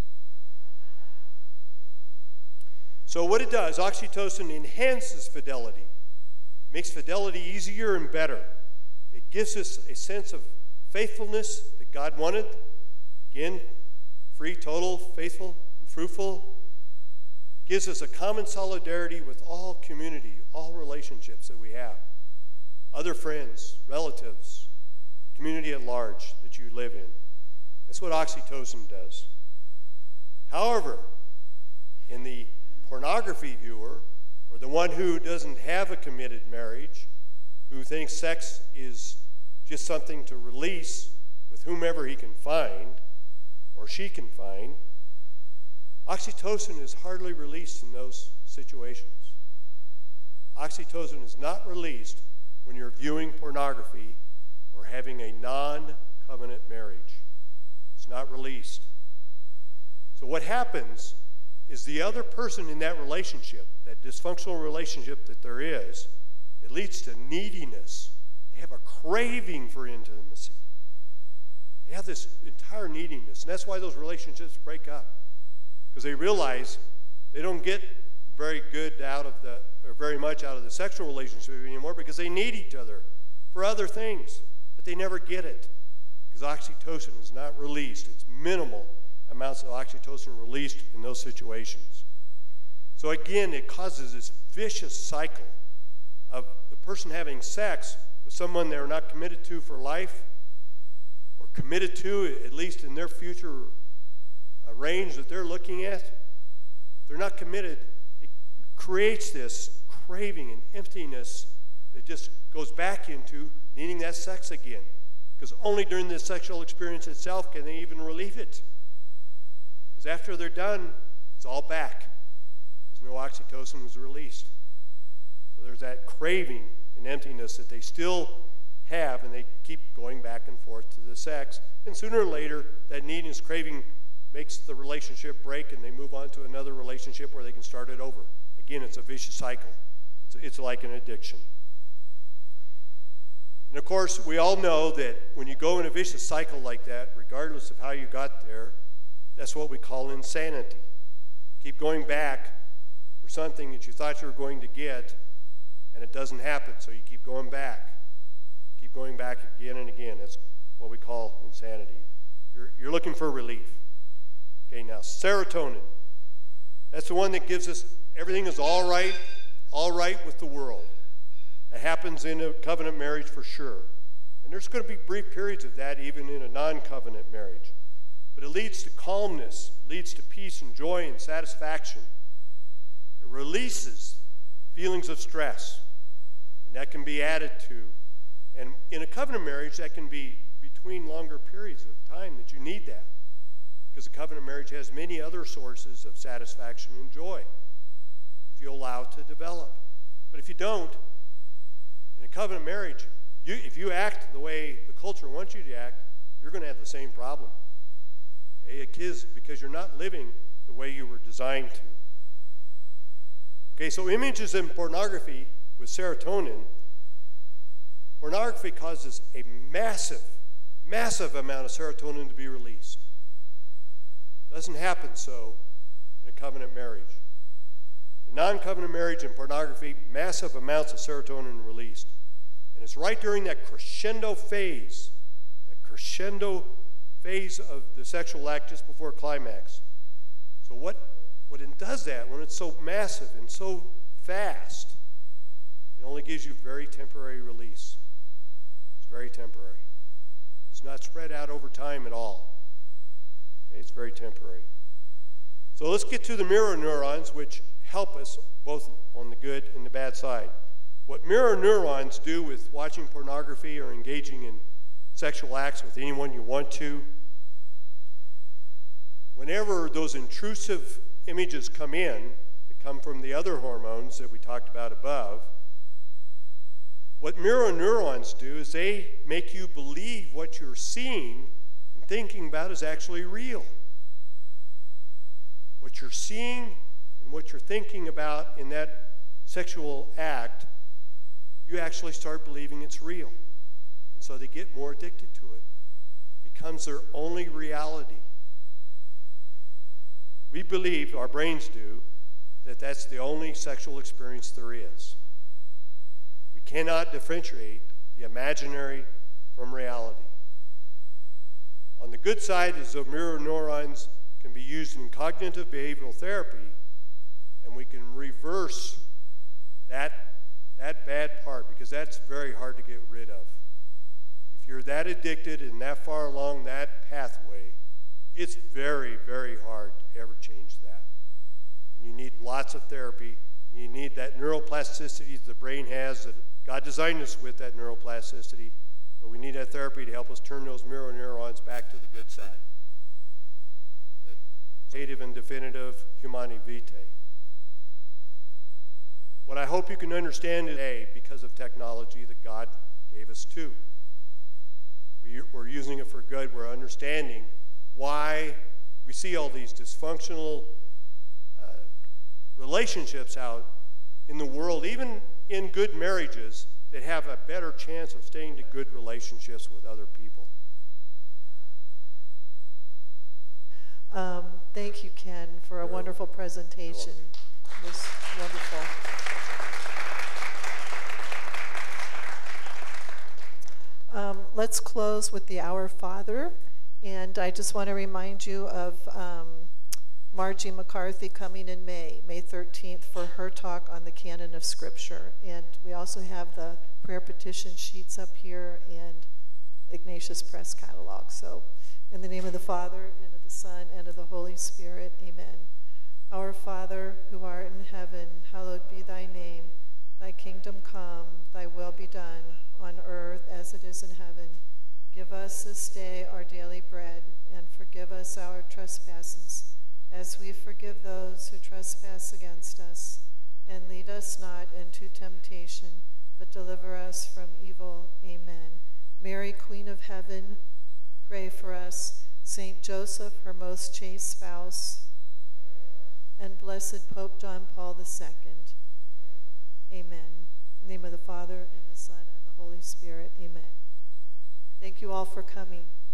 So what it does, oxytocin enhances fidelity, makes fidelity easier and better. It gives us a sense of faithfulness that God wanted. Again, free, total, faithful, and fruitful. Gives us a common solidarity with all community, all relationships that we have. Other friends, relatives, the community at large that you live in. That's what oxytocin does. However, in the pornography viewer, or the one who doesn't have a committed marriage, who thinks sex is just something to release with whomever he can find, or she can find, oxytocin is hardly released in those situations. Oxytocin is not released when you're viewing pornography or having a non-covenant marriage. It's not released. So what happens is the other person in that relationship, that dysfunctional relationship that there is, it leads to neediness. They have a craving for intimacy. They have this entire neediness, and that's why those relationships break up. Because they realize they don't get very much out of the sexual relationship anymore because they need each other for other things, but they never get it because oxytocin is not released. It's minimal amounts of oxytocin released in those situations. So again, it causes this vicious cycle of the person having sex with someone they're not committed to for life, or committed to, at least in their future range that they're looking at. If they're not committed, it creates this craving and emptiness that just goes back into needing that sex again. Because only during the sexual experience itself can they even relieve it. Because after they're done, it's all back. Because no oxytocin was released. So there's that craving and emptiness that they still have, and they keep going back and forth to the sex. And sooner or later, that need and craving makes the relationship break, and they move on to another relationship where they can start it over. Again, it's a vicious cycle. It's like an addiction. And of course, we all know that when you go in a vicious cycle like that, regardless of how you got there, that's what we call insanity. Keep going back for something that you thought you were going to get, and it doesn't happen, so you keep going back. Keep going back again and again. That's what we call insanity. You're looking for relief. Okay, now serotonin. That's the one that gives us everything is all right with the world. It happens in a covenant marriage for sure. And there's going to be brief periods of that even in a non-covenant marriage. But it leads to calmness. It leads to peace and joy and satisfaction. It releases feelings of stress. And that can be added to. And in a covenant marriage, that can be between longer periods of time that you need that. Because a covenant marriage has many other sources of satisfaction and joy if you allow it to develop. But if you don't, in a covenant marriage, if you act the way the culture wants you to act, you're going to have the same problem. Okay, it is because you're not living the way you were designed to. Okay, so images in pornography with serotonin, pornography causes a massive amount of serotonin to be released. Doesn't happen so in a covenant marriage. In non-covenant marriage and pornography, massive amounts of serotonin released. And it's right during that crescendo phase of the sexual act just before climax. So when it does that, when it's so massive and so fast, it only gives you very temporary release. It's very temporary. It's not spread out over time at all. Okay, it's very temporary. So let's get to the mirror neurons, which help us both on the good and the bad side. What mirror neurons do with watching pornography or engaging in sexual acts with anyone you want to, whenever those intrusive images come in, that come from the other hormones that we talked about above, what mirror neurons do is they make you believe what you're seeing and thinking about is actually real. What you're seeing and what you're thinking about in that sexual act, you actually start believing it's real. And so they get more addicted to it. It becomes their only reality. We believe, our brains do, that that's the only sexual experience there is. We cannot differentiate the imaginary from reality. On the good side is that mirror neurons can be used in cognitive behavioral therapy, and we can reverse that bad part, because that's very hard to get rid of. If you're that addicted and that far along that pathway, it's very, very hard to ever change that. And you need lots of therapy. You need that neuroplasticity the brain has, that God designed us with, that neuroplasticity, but we need that therapy to help us turn those mirror neurons back to the good side. Dative and definitive humani vitae. What I hope you can understand today, because of technology that God gave us too. We're using it for good. We're understanding why we see all these dysfunctional relationships out in the world, even in good marriages, that have a better chance of staying to good relationships with other people. Thank you, Ken, for a wonderful presentation. It was wonderful. Let's close with the Our Father. And I just want to remind you of Margie McCarthy coming in May 13th, for her talk on the canon of Scripture. And we also have the prayer petition sheets up here and Ignatius Press catalog. So in the name of the Father, and of the Son, and of the Holy Spirit, amen. Our Father, who art in heaven, hallowed be thy name. Thy kingdom come, thy will be done, on earth as it is in heaven. Give us this day our daily bread, and forgive us our trespasses, as we forgive those who trespass against us. And lead us not into temptation, but deliver us from evil. Amen. Mary, Queen of Heaven, pray for us. Saint Joseph, her most chaste spouse, and blessed Pope John Paul II. Amen. In the name of the Father, and the Son, and the Holy Spirit. Amen. Thank you all for coming.